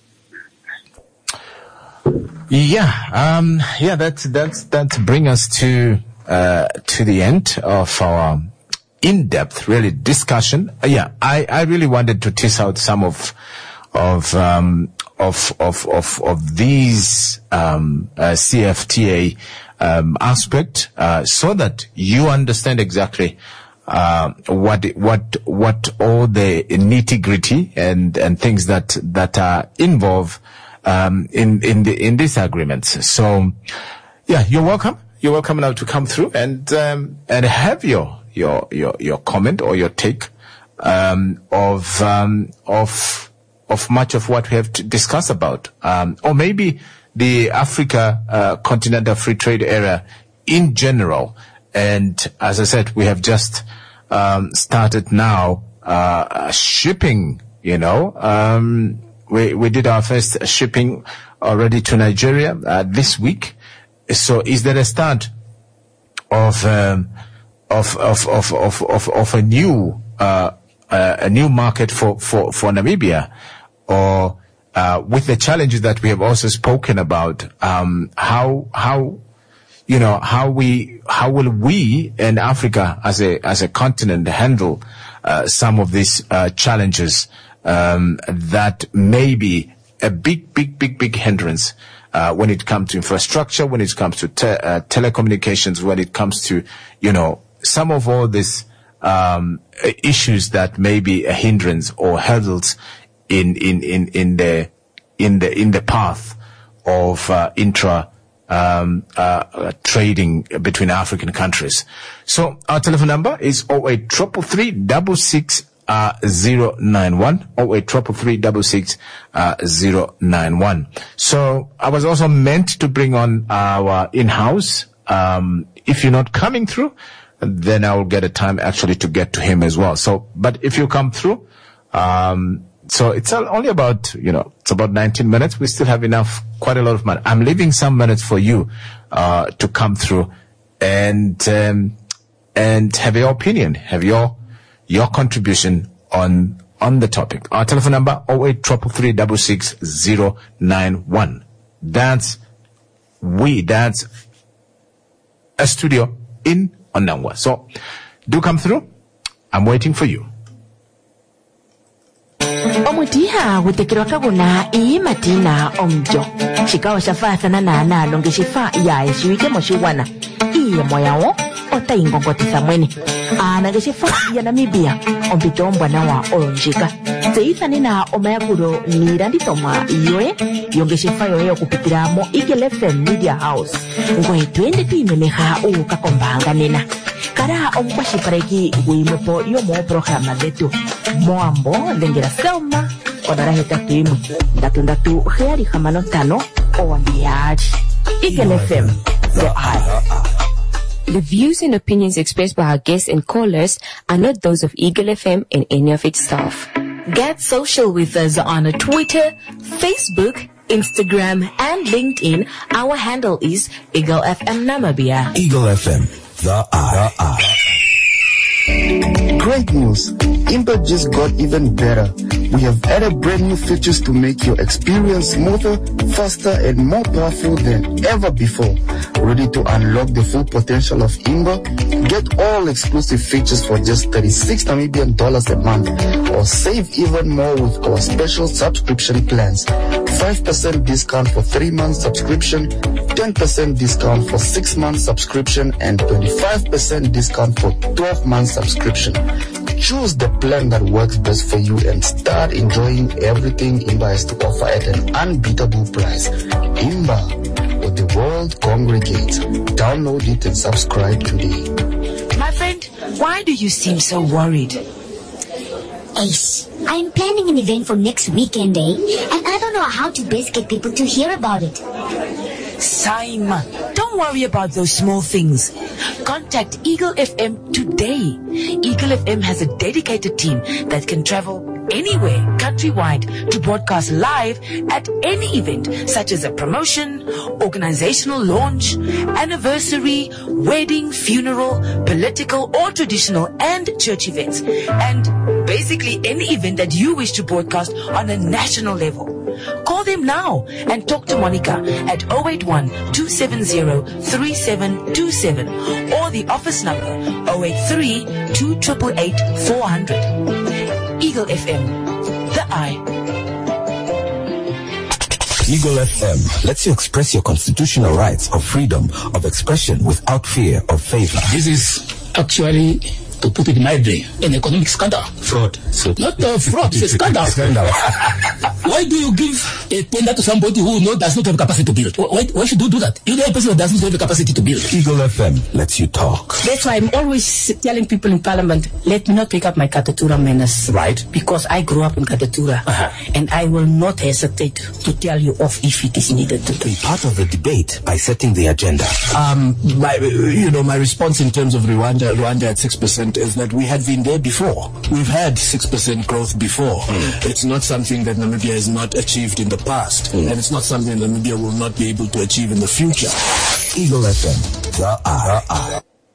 Yeah. Um, yeah, that's, that's, that's bring us to, uh, to the end of our in-depth, really, discussion. Uh, yeah. I, I really wanted to tease out some of, of, um, of, of, of, of these, um, uh, C F T A, um, aspect, uh, so that you understand exactly, uh, what, what, what all the nitty gritty and, and things that, that are involved, um, in, in the, in these agreements. So, yeah, you're welcome. You're welcome now to come through and, um, and have your, your, your, your comment or your take, um, of, um, of, of much of what we have to discuss about, um, or maybe the Africa, uh, Continental Free Trade Area in general. And as I said, we have just, um, started now, uh, shipping, you know, um, we, we did our first shipping already to Nigeria, uh, this week. So is there a start of um, of, of of of of of a new uh, uh, a new market for for for Namibia, or uh, with the challenges that we have also spoken about, um, how how you know how we how will we in Africa as a as a continent handle uh, some of these uh, challenges um, that may be a big big big big hindrance uh, when it comes to infrastructure, when it comes to te- uh, telecommunications, when it comes to you know some of all these um, issues that may be a hindrance or hurdles in in in in the in the in the path of uh, intra um uh, uh trading between African countries. So our telephone number is oh eight three three three six six uh zero nine one, oh eight three three three six uh zero nine one. So I was also meant to bring on our in-house. Um if you're not coming through, then I will get a time actually to get to him as well. So but if you come through, um so it's only about, you know, it's about nineteen minutes. We still have enough, quite a lot of money. I'm leaving some minutes for you, uh, to come through and, um, and have your opinion, have your, your contribution on, on the topic. Our telephone number, oh eight three three three six zero nine one. That's, we, that's a studio in Onangwa. So do come through. I'm waiting for you. omutiha gutekirwa kaguna ii matina omjo chikawa shafathana na nalo ngeshifa ya eshiwike moshiwana iye moyawo ota ingongotisa mwene ana ngeshifa ya Namibia ompito mbwana wa olonjika seithani na omayakuro niranditoma iyoe yongeshifa yoye okupitira mo Eagle F M Media House ngoe twende tuimeleha ukakombanga nena kara omkwashipareki guimepo yomo programa detu moambo lengera selma odara heta tuimu ndatu ndatu heari hamano tano owandiaji Eagle F M, the eye. The views and opinions expressed by our guests and callers are not those of Eagle F M and any of its staff. Get social with us on Twitter, Facebook, Instagram, and LinkedIn. Our handle is Eagle F M Namibia. Eagle F M, the eye. The eye. Great news! Impact just got even better. We have added brand new features to make your experience smoother, faster, and more powerful than ever before. Ready to unlock the full potential of Imba? Get all exclusive features for just thirty-six Namibian dollars a month, or save even more with our special subscription plans. five percent discount for three months subscription, ten percent discount for six months subscription, and twenty-five percent discount for twelve months subscription. Choose the plan that works best for you and start enjoying everything Imba has to offer at an unbeatable price. Imba, where the world congregates. Download it and subscribe today. My friend, why do you seem so worried? Ace, I'm planning an event for next weekend, eh? And I don't know how to best get people to hear about it. Simon, don't worry about those small things. Contact Eagle F M today. Eagle F M has a dedicated team that can travel anywhere countrywide to broadcast live at any event, such as a promotion, organizational launch, anniversary, wedding, funeral, political or traditional, and church events. And basically any event that you wish to broadcast on a national level. Call them now and talk to Monica at oh eight one, two seven zero, three seven two seven or the office number oh eight three, two eight eight, four hundred. Eagle F M, the eye. Eagle F M lets you express your constitutional rights of freedom of expression without fear of favor. This is actually, to put it mildly, an economic scandal. Fraud. So Not a fraud, it's a scandal. Scandal. Why do you give a tender to somebody who no, does not have capacity to build? Why, why should you do that? You're the person who does not have the capacity to build. Eagle F M lets you talk. That's why I'm always telling people in Parliament, let me not pick up my Katatura manners. Right. Because I grew up in Katatura. Uh-huh. And I will not hesitate to tell you off if it is needed to do. Be part of the debate by setting the agenda. Um, my, you know, my response in terms of Rwanda, Rwanda at six percent is that we had been there before. We've had six percent growth before. Mm. It's not something that Namibia has not achieved in the past. Mm. And it's not something that Namibia will not be able to achieve in the future. Eagle F M, the eye.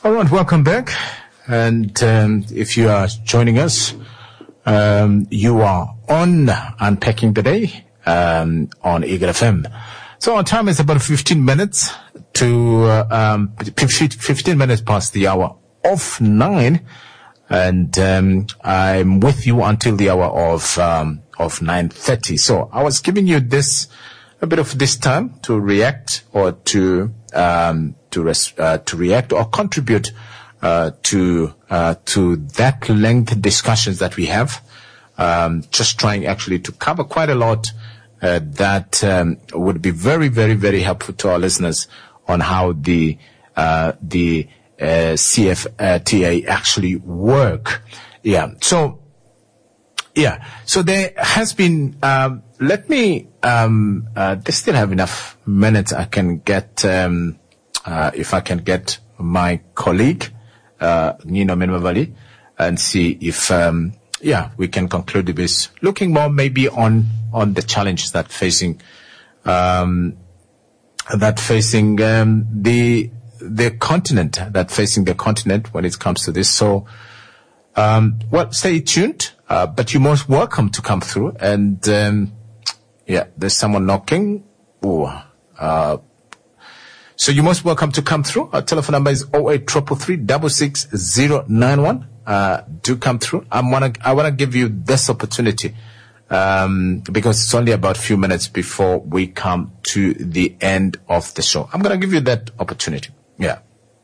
All right, welcome back. And um, if you are joining us, um, you are on Unpacking the Day um, on Eagle F M. So our time is about fifteen minutes to uh, um, fifteen minutes past the hour of nine, and um, I'm with you until the hour of um, of nine thirty. So I was giving you this a bit of this time to react or to um, to res- uh, to react or contribute uh, to uh, to that length discussions that we have. Um, just trying actually to cover quite a lot uh, that um, would be very, very, very helpful to our listeners on how the uh, the uh, C F T A actually work. Yeah. So, yeah. So there has been. Um, let me. Um, uh, they still have enough minutes. I can get. Um, uh, if I can get my colleague, uh, Nino Menmavali, and see if. Um, Yeah, we can conclude this. Looking more maybe on, on the challenges that facing, um, that facing, um, the, the continent, that facing the continent when it comes to this. So, um, well, stay tuned, uh, but you're most welcome to come through. And, um, yeah, there's someone knocking. Ooh, uh, so you're most welcome to come through. Our telephone number is oh eight three three three six six zero nine one. Uh, do come through. I wanna, I wanna give you this opportunity, um, because it's only about a few minutes before we come to the end of the show. I'm gonna give you that opportunity. Yeah.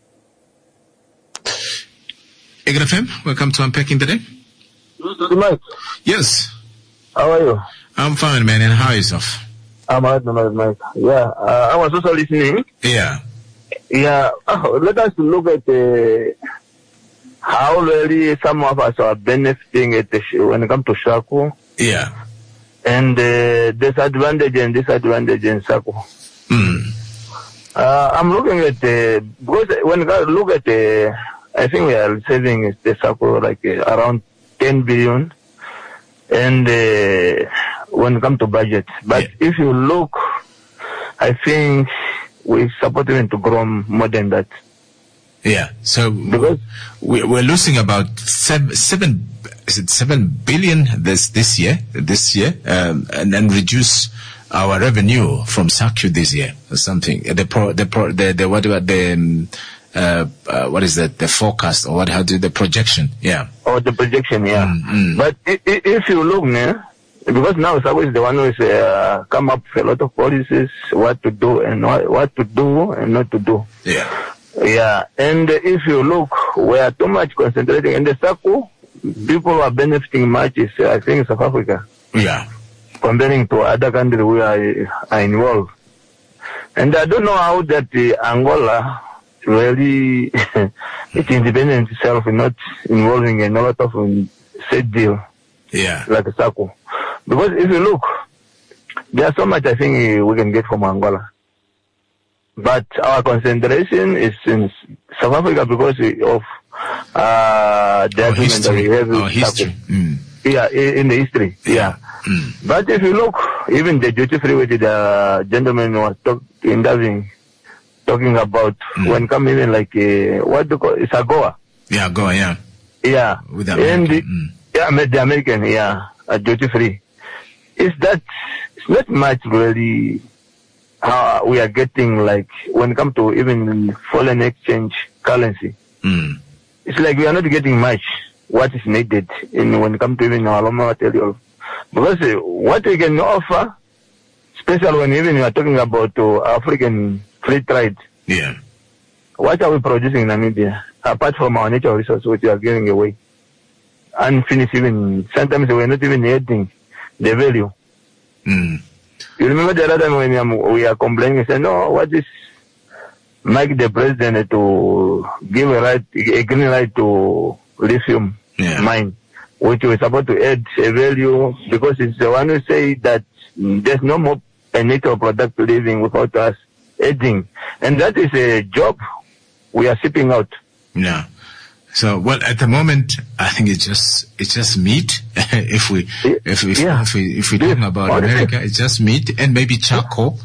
Eagle F M, welcome to Unpacking the Day. Mike. Yes. How are you? I'm fine, man. And how are yourself? I'm alright, Mike. Yeah, uh, I was also listening. Yeah. Yeah. Oh, let us look at the. Uh, How really some of us are benefiting at the sh- when it comes to SACCO. Yeah. And uh, disadvantage and disadvantage in SACCO. Mm. Uh, I'm looking at the, because when I look at the, I think we are saving the SACCO like uh, around ten billion. And uh, when it comes to budget. But yeah. If you look, I think we support even to grow more than that. Yeah, so because we, we're losing about seven, seven, is it seven billion this this year, this year, um, and then reduce our revenue from SACCO this year or something. The pro, the pro, the, the what about the um, uh, uh, what is that? The forecast or what? How do the projection? Yeah. Oh, the projection, yeah. Mm-hmm. But if, if you look now, because now SACCO is the one who is uh, come up with a lot of policies, what to do and what, what to do and not to do. Yeah. Yeah, and if you look, we are too much concentrating in the SACCO. People who are benefiting much is, uh, I think, South Africa. Yeah. Comparing to other countries we are, are involved. And I don't know how that uh, Angola really, it's independent itself, not involving in a lot of um, set deal. Yeah. Like SACCO. Because if you look, there's so much I think we can get from Angola. But our concentration is in South Africa because of uh, the agreement that we have. Our history. Mm. Yeah, in the history. Yeah. yeah. Mm. But if you look, even the duty free with the gentleman was talk, indulging, talking about mm. when come even like uh, what do you call it's AGOA. Yeah, AGOA, yeah. Yeah. With the American. And the, mm. yeah, the American, yeah, uh, duty free. Is that it's not much really. Uh, we are getting like when it comes to even foreign exchange currency. Mm. It's like we are not getting much what is needed in when it comes to even our raw material. Because uh, what we can offer, especially when even we are talking about uh, African free trade. Yeah. What are we producing in Namibia apart from our natural resources which we are giving away? Unfinished even sometimes we are not even adding the value. Mm. You remember the other time when we are complaining, say, no, what is make the president to give a right, a green light to lithium yeah. mine, which we're supposed to add a value because it's the one who say that there's no more a natural product living without us adding. And that is a job we are shipping out. Yeah. So, well, at the moment, I think it's just, it's just meat. if we, if we, yeah. if we, if we're talking about America, it's just meat and maybe charcoal.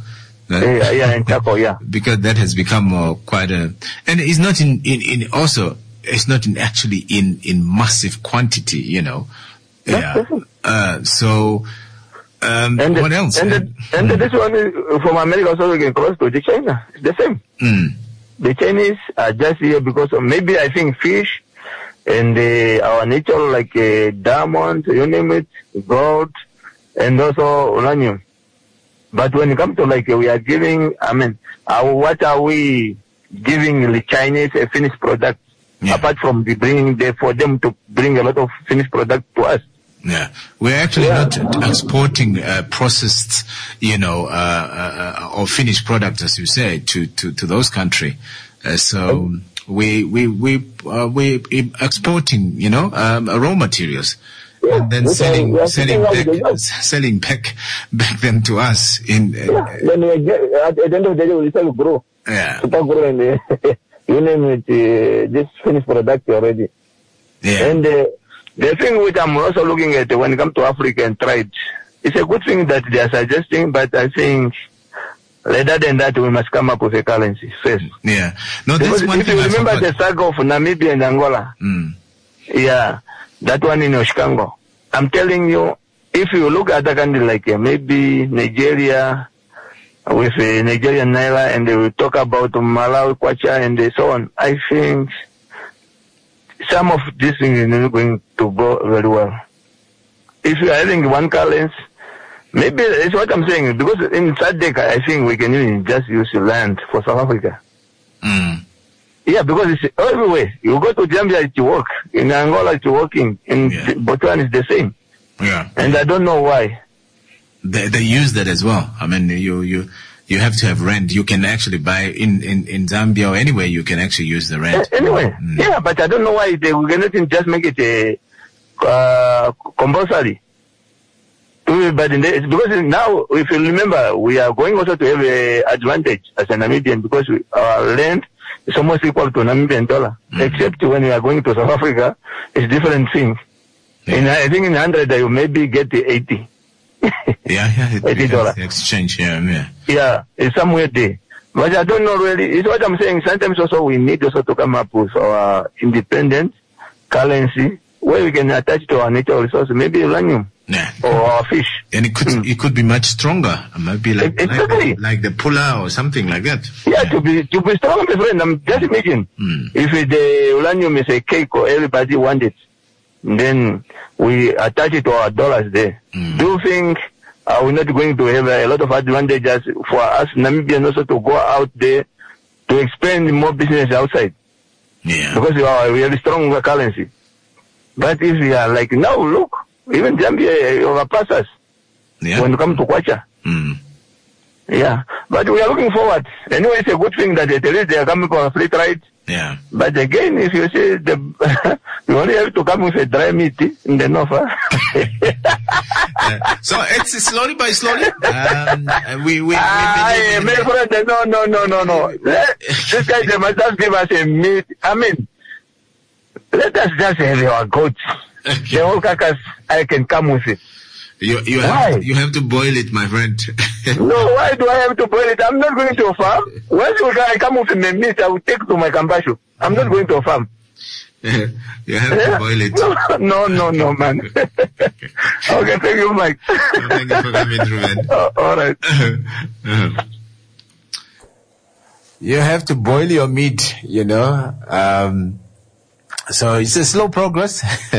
Uh, yeah, yeah, in Chaco, yeah. Because that has become uh, quite a, and it's not in, in, in also, it's not in actually in, in massive quantity, you know. Yeah. Uh, so, um, and what the, else? And, the, and the, this one is from America also we can cross to the China. It's the same. Mm. The Chinese are just here because of maybe I think fish and uh, our nature like uh, diamond, you name it, gold, and also uranium. But when it comes to like uh, we are giving, I mean, uh, what are we giving the Chinese a finished product? Yeah. Apart from the bringing there for them to bring a lot of finished product to us. Yeah, we're actually yeah. not exporting uh, processed, you know, uh, uh, or finished products, as you say, to to to those countries. Uh, so we we we uh, we exporting, you know, um, raw materials. Yeah, and then selling, are, selling back, selling back, back them to us in. Uh, yeah. Then we get, at the end of the day, we start to grow. Yeah. Start grow and uh, you name it, uh, this finished product already. Yeah. And uh, the thing which I'm also looking at uh, when it comes to Africa and trade, it's a good thing that they are suggesting, but I think rather than that, we must come up with a currency first. Yeah. No, that's because one if thing you I remember forgot. the saga of Namibia and Angola. Mm. Yeah. That one in Oshikango. I'm telling you, if you look at a country like uh, maybe Nigeria, with uh, Nigerian Naira, and they will talk about Malawi, Kwacha, and uh, so on, I think some of these things are not going to go very well. If you are having one currency, maybe it's what I'm saying, because in SADC, I think we can even just use land for South Africa. Mm. Yeah, because it's everywhere. You go to Zambia, it's work. In Angola, it's working. In yeah. Botswana, it's the same. Yeah. And I don't know why. They, they use that as well. I mean, you, you, you have to have rent. You can actually buy in, in, in Zambia or anywhere, you can actually use the rent. Uh, anyway, mm. yeah, but I don't know why they cannot just make it a, uh, compulsory. But in the, it's because now, if you remember, we are going also to have an advantage as a Namibian because we, our land is almost equal to Namibian dollar. Mm. Except when we are going to South Africa, it's different thing. Yeah. And I think in one hundred, you maybe get the eighty. yeah, yeah. It, eighty dollars. Exchange, yeah, yeah. Yeah, it's somewhere there. But I don't know really. It's what I'm saying. Sometimes also we need also to come up with our independent currency where we can attach to our natural resources, maybe uranium. Yeah. Or our fish. And it could mm. it could be much stronger. Maybe like exactly. like, like the Pula or something like that. Yeah, yeah. to be to be strong, my friend. I'm just imagine mm. if the uranium is a cake or everybody wants it, then we attach it to our dollars there. Mm. Do you think are we not going to have a lot of advantages for us Namibians also to go out there to expand more business outside? Yeah. Because we are we have a strong currency. But if we are like now, look. Even Zambia overpass us yeah. when it comes to Kwacha. Mm. Yeah. But we are looking forward. Anyway, it's a good thing that at least they are coming for a free trade. Yeah. But again, if you see the, you only have to come with a dry meat in the north. Huh? uh, so it's slowly by slowly. Um, we, we, ah, we, we, we, my friend, no, no, no, no, no. This guy, they must just give us a meat. I mean, let us just have our goats. Okay. The whole carcass, I can come with it. You, you, have, you have to boil it, my friend. No, why do I have to boil it? I'm not going to a farm. Once I come with the meat, I will take to my kambashu. I'm not going to a farm. You have yeah. to boil it. No, no, no, man. Okay, thank you, Mike. No, thank you for coming through, man. Uh, all right. uh-huh. You have to boil your meat, you know. Um, So it's a slow progress.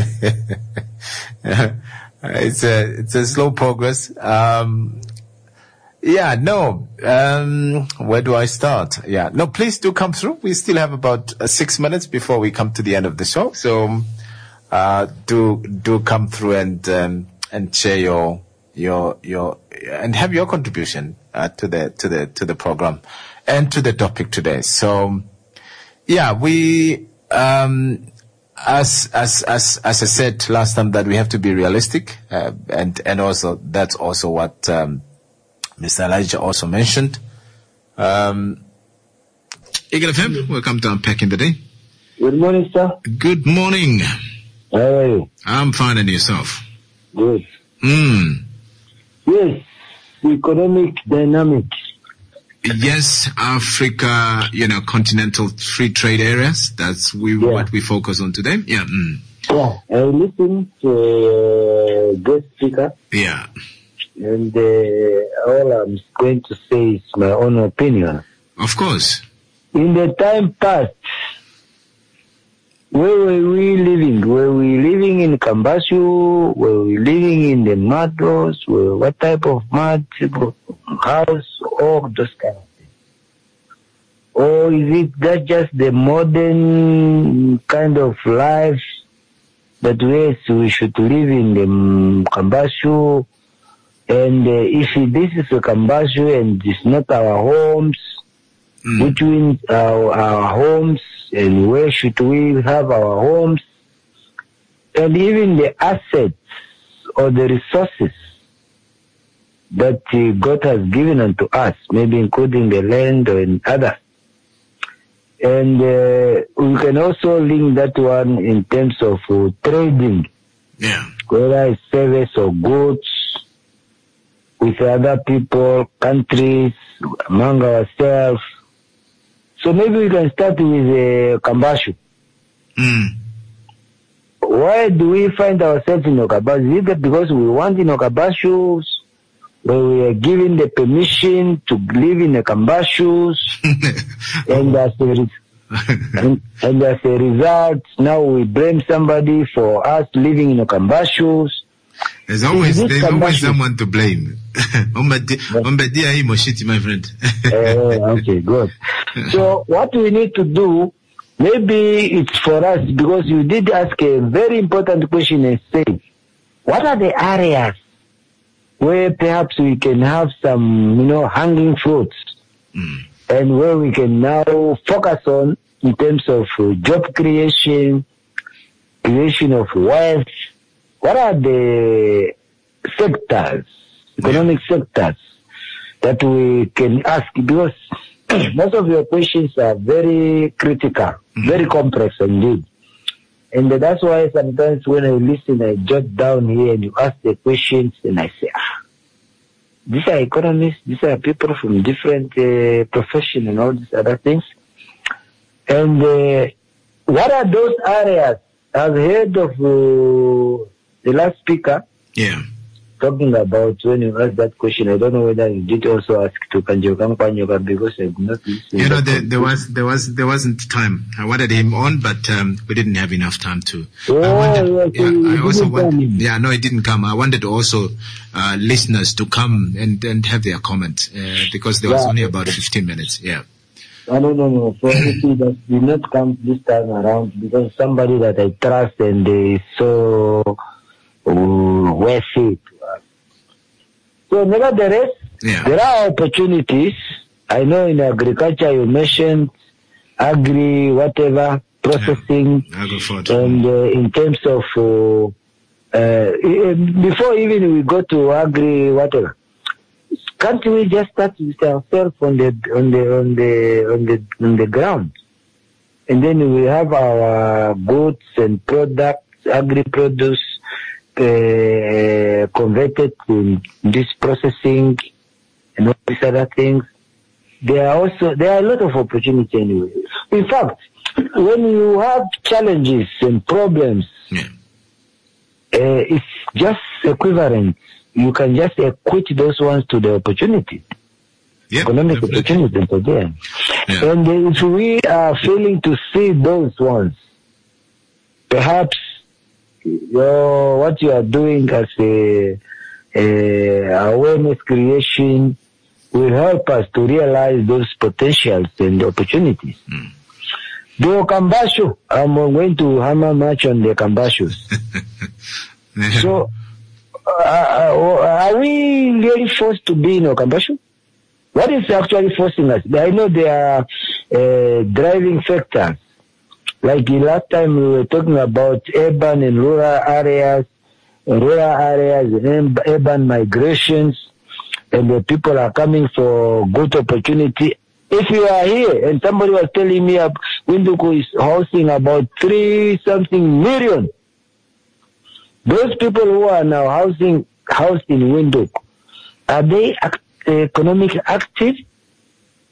it's a it's a slow progress. Um, yeah, no. Um, where do I start? Yeah, no. Please do come through. We still have about uh, six minutes before we come to the end of the show. So uh, do do come through and um, and share your your your and have your contribution uh, to the to the to the program and to the topic today. So yeah, we. Um, As, as, as, as I said last time, that we have to be realistic, uh, and, and also, that's also what, um, Mister Elijah also mentioned. Um, Eagle F M, welcome to Unpacking the Day. Good morning, sir. Good morning. How are you? I'm fine, and yourself? Good. Mm. Yes, the economic dynamics yes, Africa, you know, continental free trade areas. That's we Yeah. what we focus on today. Yeah. Mm. Yeah, I listened to a guest speaker, Yeah. and uh, all I'm going to say is my own opinion. Of course. In the time past, where were we living? Were we living in Kambashu? Were we living in the mud house? Were, what type of mud house? All those kind of things. Or is it that just the modern kind of life that yes, we should live in the um, Kambashu? And uh, if this is a Kambashu and it's not our homes, mm. which means our, our homes, and where should we have our homes, and even the assets or the resources that uh, God has given unto us, maybe including the land and others. And uh, we can also link that one in terms of uh, trading, yeah, whether it's service or goods with other people, countries, among ourselves. So maybe we can start with uh, Kambashu. Mm. Why do we find ourselves in Okabashu? Is it because we want in Okabashus, where we are given the permission to live in the Kambashus, and, as a re- and, and as a result, now we blame somebody for us living in the Kambashus. There's always there's always someone to blame. Ombadi Ombadi Moshiti, my friend. uh, okay, good. So what we need to do, maybe it's for us, because you did ask a very important question and say, what are the areas where perhaps we can have some, you know, hanging fruits, mm. and where we can now focus on in terms of uh, job creation, creation of wealth. What are the sectors, economic sectors, that we can ask? Because most of your questions are very critical, mm. very complex indeed. And that's why sometimes when I listen, I jot down here and you ask the questions and I say, ah, these are economists, these are people from different uh, professions and all these other things. And uh, what are those areas? I've heard of uh, the last speaker, yeah, talking about when you asked that question. I don't know whether you did also ask to Kanjoka Kanjoka, because I did not listen. You know, there, there was there was there wasn't time. I wanted him on, but um, we didn't have enough time to. Oh, I wanted, yeah, yeah, I also wanted, yeah, no, it didn't come. I wanted also uh, listeners to come and, and have their comment uh, because there was yeah. only about fifteen minutes. Yeah. No, no, no, no. For anything that did not come this time around, because somebody that I trust and is so uh, worthy. So nevertheless, yeah. there are opportunities. I know in agriculture you mentioned agri, whatever, processing, yeah. and uh, in terms of, uh, uh, before even we go to agri, whatever, can't we just start with ourselves on the on the on the on the on the ground, and then we have our goods and products, agri produce, uh, converted in this processing and all these other things. There are also there are a lot of opportunity anyway. In fact, when you have challenges and problems, yeah. uh, it's just equivalent. You can just equate those ones to the opportunity, yep, economic definitely. opportunities again. Yeah. And uh, if we are failing to see those ones, perhaps your, what you are doing as a, a awareness creation will help us to realize those potentials and opportunities. Mm. The Kambashu, I'm going to hammer much on the Kambashus. So, Uh, are we really forced to be in Okambashu? What is actually forcing us? I know there are uh, driving factors. Like the last time we were talking about urban and rural areas, rural areas and urban migrations, and the people are coming for good opportunity. If you are here, and somebody was telling me uh, Windhoek is housing about three something million. Those people who are now housing housed in Windhoek, are they act, economically active?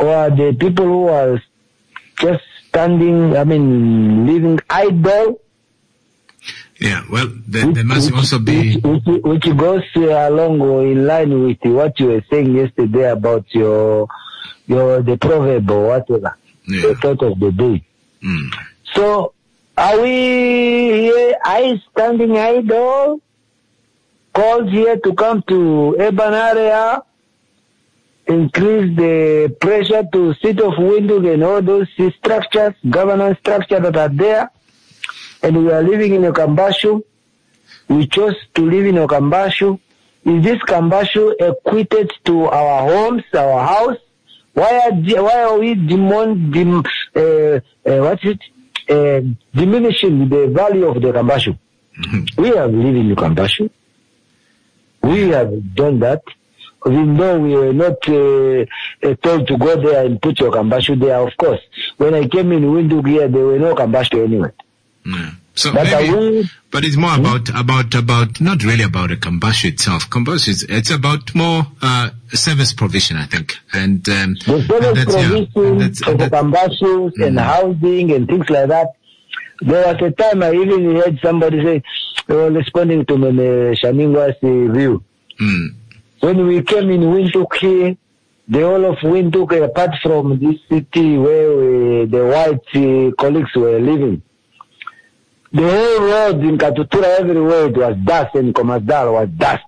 or the people who are just standing, I mean, living idle. Yeah, well, there, there must which, also be... Which, which, which goes uh, along or in line with what you were saying yesterday about your, your, the proverb or whatever, yeah. the thought of the day. Mm. So, are we here, I standing idle, called here to come to urban area, increase the pressure to City of Windhoek and all those structures, governance structures that are there, and we are living in a Kambashu. We chose to live in a Kambashu. Is this Kambashu equated to our homes, our house? Why are why are we demon, dim, uh, uh, what's it? Uh, diminishing the value of the Kambashu? Mm-hmm. We have lived in the Kambashu. We have done that. Even though we were not uh, uh, told to go there and put your Kambashu there, of course. When I came in Windhoek here, there were no Kambashu anywhere. Mm. So but, maybe, we, but it's more hmm? about, about, about, not really about a Kambashu itself. Kambashu is, it's about more, uh, service provision, I think. And, um, the service provision yeah, of the Kambashus mm. and housing and things like that. There was a time I even heard somebody say, they were responding to me, uh, Shaningwa's uh, view. Mm. When we came in Windhoek here, the whole of Windhoek, apart from this city where we, the white uh, colleagues were living, the whole road in Katutura, everywhere it was dust, and Komasdar was dust.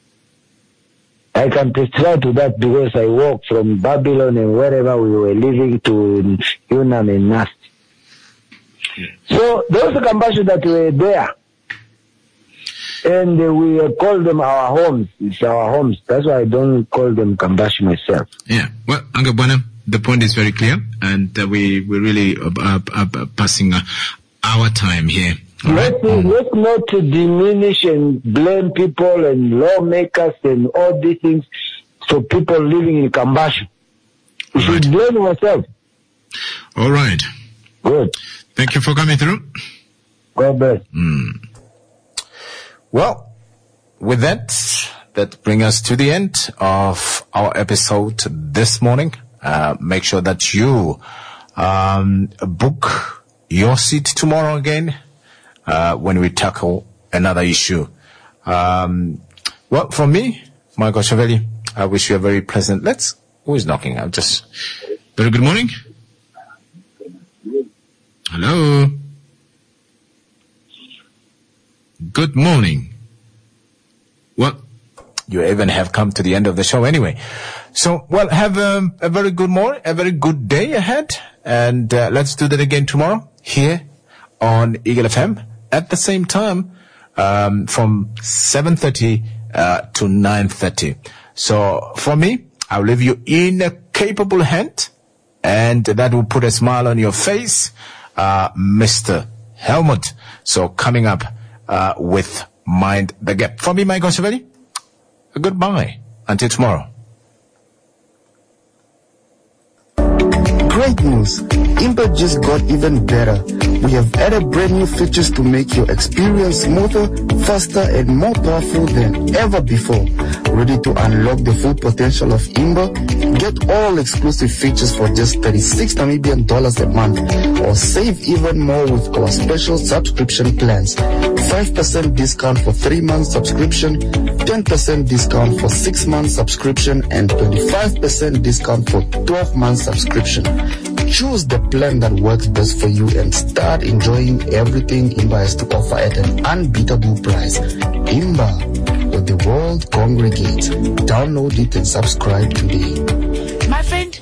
I can testify to that because I walked from Babylon and wherever we were living to Yunnan and Nast. So those Kambashu that were there, and uh, we uh, call them our homes. It's our homes. That's why I don't call them Kambashu myself. Yeah. Well, Angabwana, the point is very clear, and uh, we we really uh, uh, uh, passing uh, our time here. Let's, right? let's not diminish and blame people and lawmakers and all these things for people living in Kambashu. We should right. blame ourselves. All right. Good. Thank you for coming through. God bless. Mm. Well, with that, that brings us to the end of our episode this morning. Uh, make sure that you um, book your seat tomorrow again uh, when we tackle another issue. Um, well, from me, Michael Chavelli, I wish you a very pleasant. Let's. Who is knocking? I'm just. Very good morning. Hello. Good morning. Well, you even have come to the end of the show anyway. So, well, have a, a very good morning, a very good day ahead. And uh, let's do that again tomorrow here on Eagle F M at the same time um, from seven thirty uh, to nine thirty. So, for me, I'll leave you in a capable hand, and that will put a smile on your face, uh, Mister Helmut. So, coming up uh, with Mind the Gap. From me, Michael Chavelli, goodbye. Until tomorrow. Great news! Impact just got even better. We have added brand new features to make your experience smoother, faster, and more powerful than ever before. Ready to unlock the full potential of Imba? Get all exclusive features for just thirty-six Namibian dollars a month, or save even more with our special subscription plans. five percent discount for three months subscription, ten percent discount for six months subscription, and twenty-five percent discount for twelve months subscription. Choose the plan that works best for you and start enjoying everything Imba has to offer at an unbeatable price. Imba, where the world congregates. Download it and subscribe today. My friend.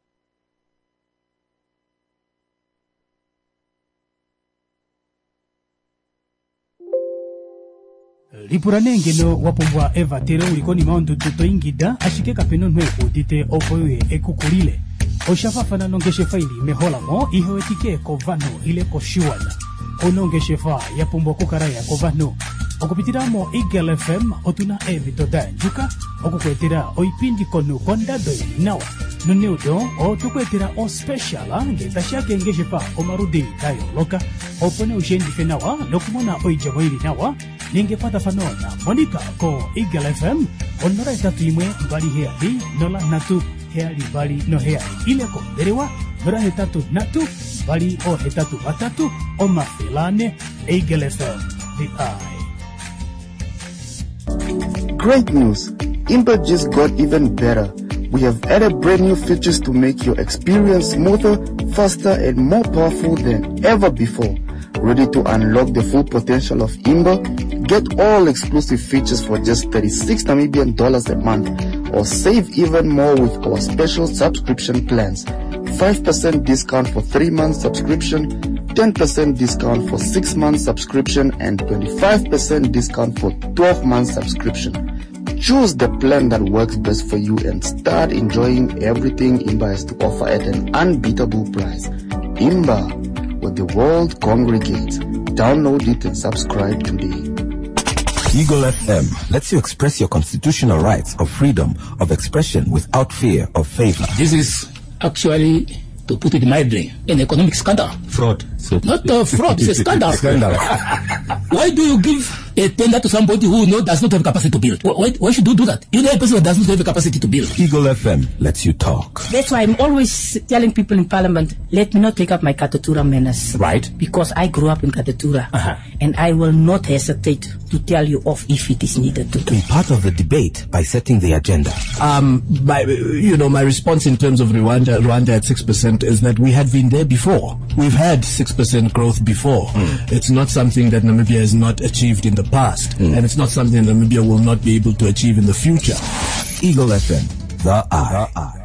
Lipuranenge no wapombwa eva tere ulikoni maundu tutoingida ashike kapeno nweko dite opoye ekukulile. Oshafafana nongeshe faili mehola mo ihoetike kovano ile koshuana. Onongeshe fa ya pombo kukaraya kovano. Okupitiramo Eagle F M otuna evito danjuka. Okukwetera oipindi konu kondado nawa. Nuneudo o tukwetera o speciala ngetashake ngeshe fa omarudi tayo loka. Opone ushendi fenawa lokumona oijamoiri nawa. Ningepata fanona Monica ko Eagle F M onora tatu imwe mbali hea nola natu heari vali no heari ileko derewa nora hetatu natu vali o hetatu watatu o mafilane Eagle F M, the eye. Great news! Imba just got even better. We have added brand new features to make your experience smoother, faster, and more powerful than ever before. Ready to unlock the full potential of Imba? Get all exclusive features for just thirty-six Namibian dollars a month, or save even more with our special subscription plans. five percent discount for three months subscription, ten percent discount for six months subscription, and twenty-five percent discount for twelve months subscription. Choose the plan that works best for you and start enjoying everything Imba has to offer at an unbeatable price. Imba, where the world congregates. Download it and subscribe today. Eagle F M lets you express your constitutional rights of freedom of expression without fear of favor. This is actually, to put it mildly, an economic scandal. Fraud. So Not a fraud, it's a scandal. Scandal. Why do you give a tender to somebody who know, does not have capacity to build? Why, why should you do that? You know a person who does not have the capacity to build. Eagle F M lets you talk. That's why I'm always telling people in Parliament, let me not take up my Katatura manners. Right. Because I grew up in Katatura. Uh-huh. And I will not hesitate to tell you off if it is needed to do. Be part of the debate by setting the agenda. Um, my, you know, my response in terms of Rwanda, Rwanda at six percent is that we had been there before. We've had six percent growth before. Mm. It's not something that Namibia has not achieved in the past. Mm. And it's not something Namibia will not be able to achieve in the future. Eagle F M, the eye. The eye.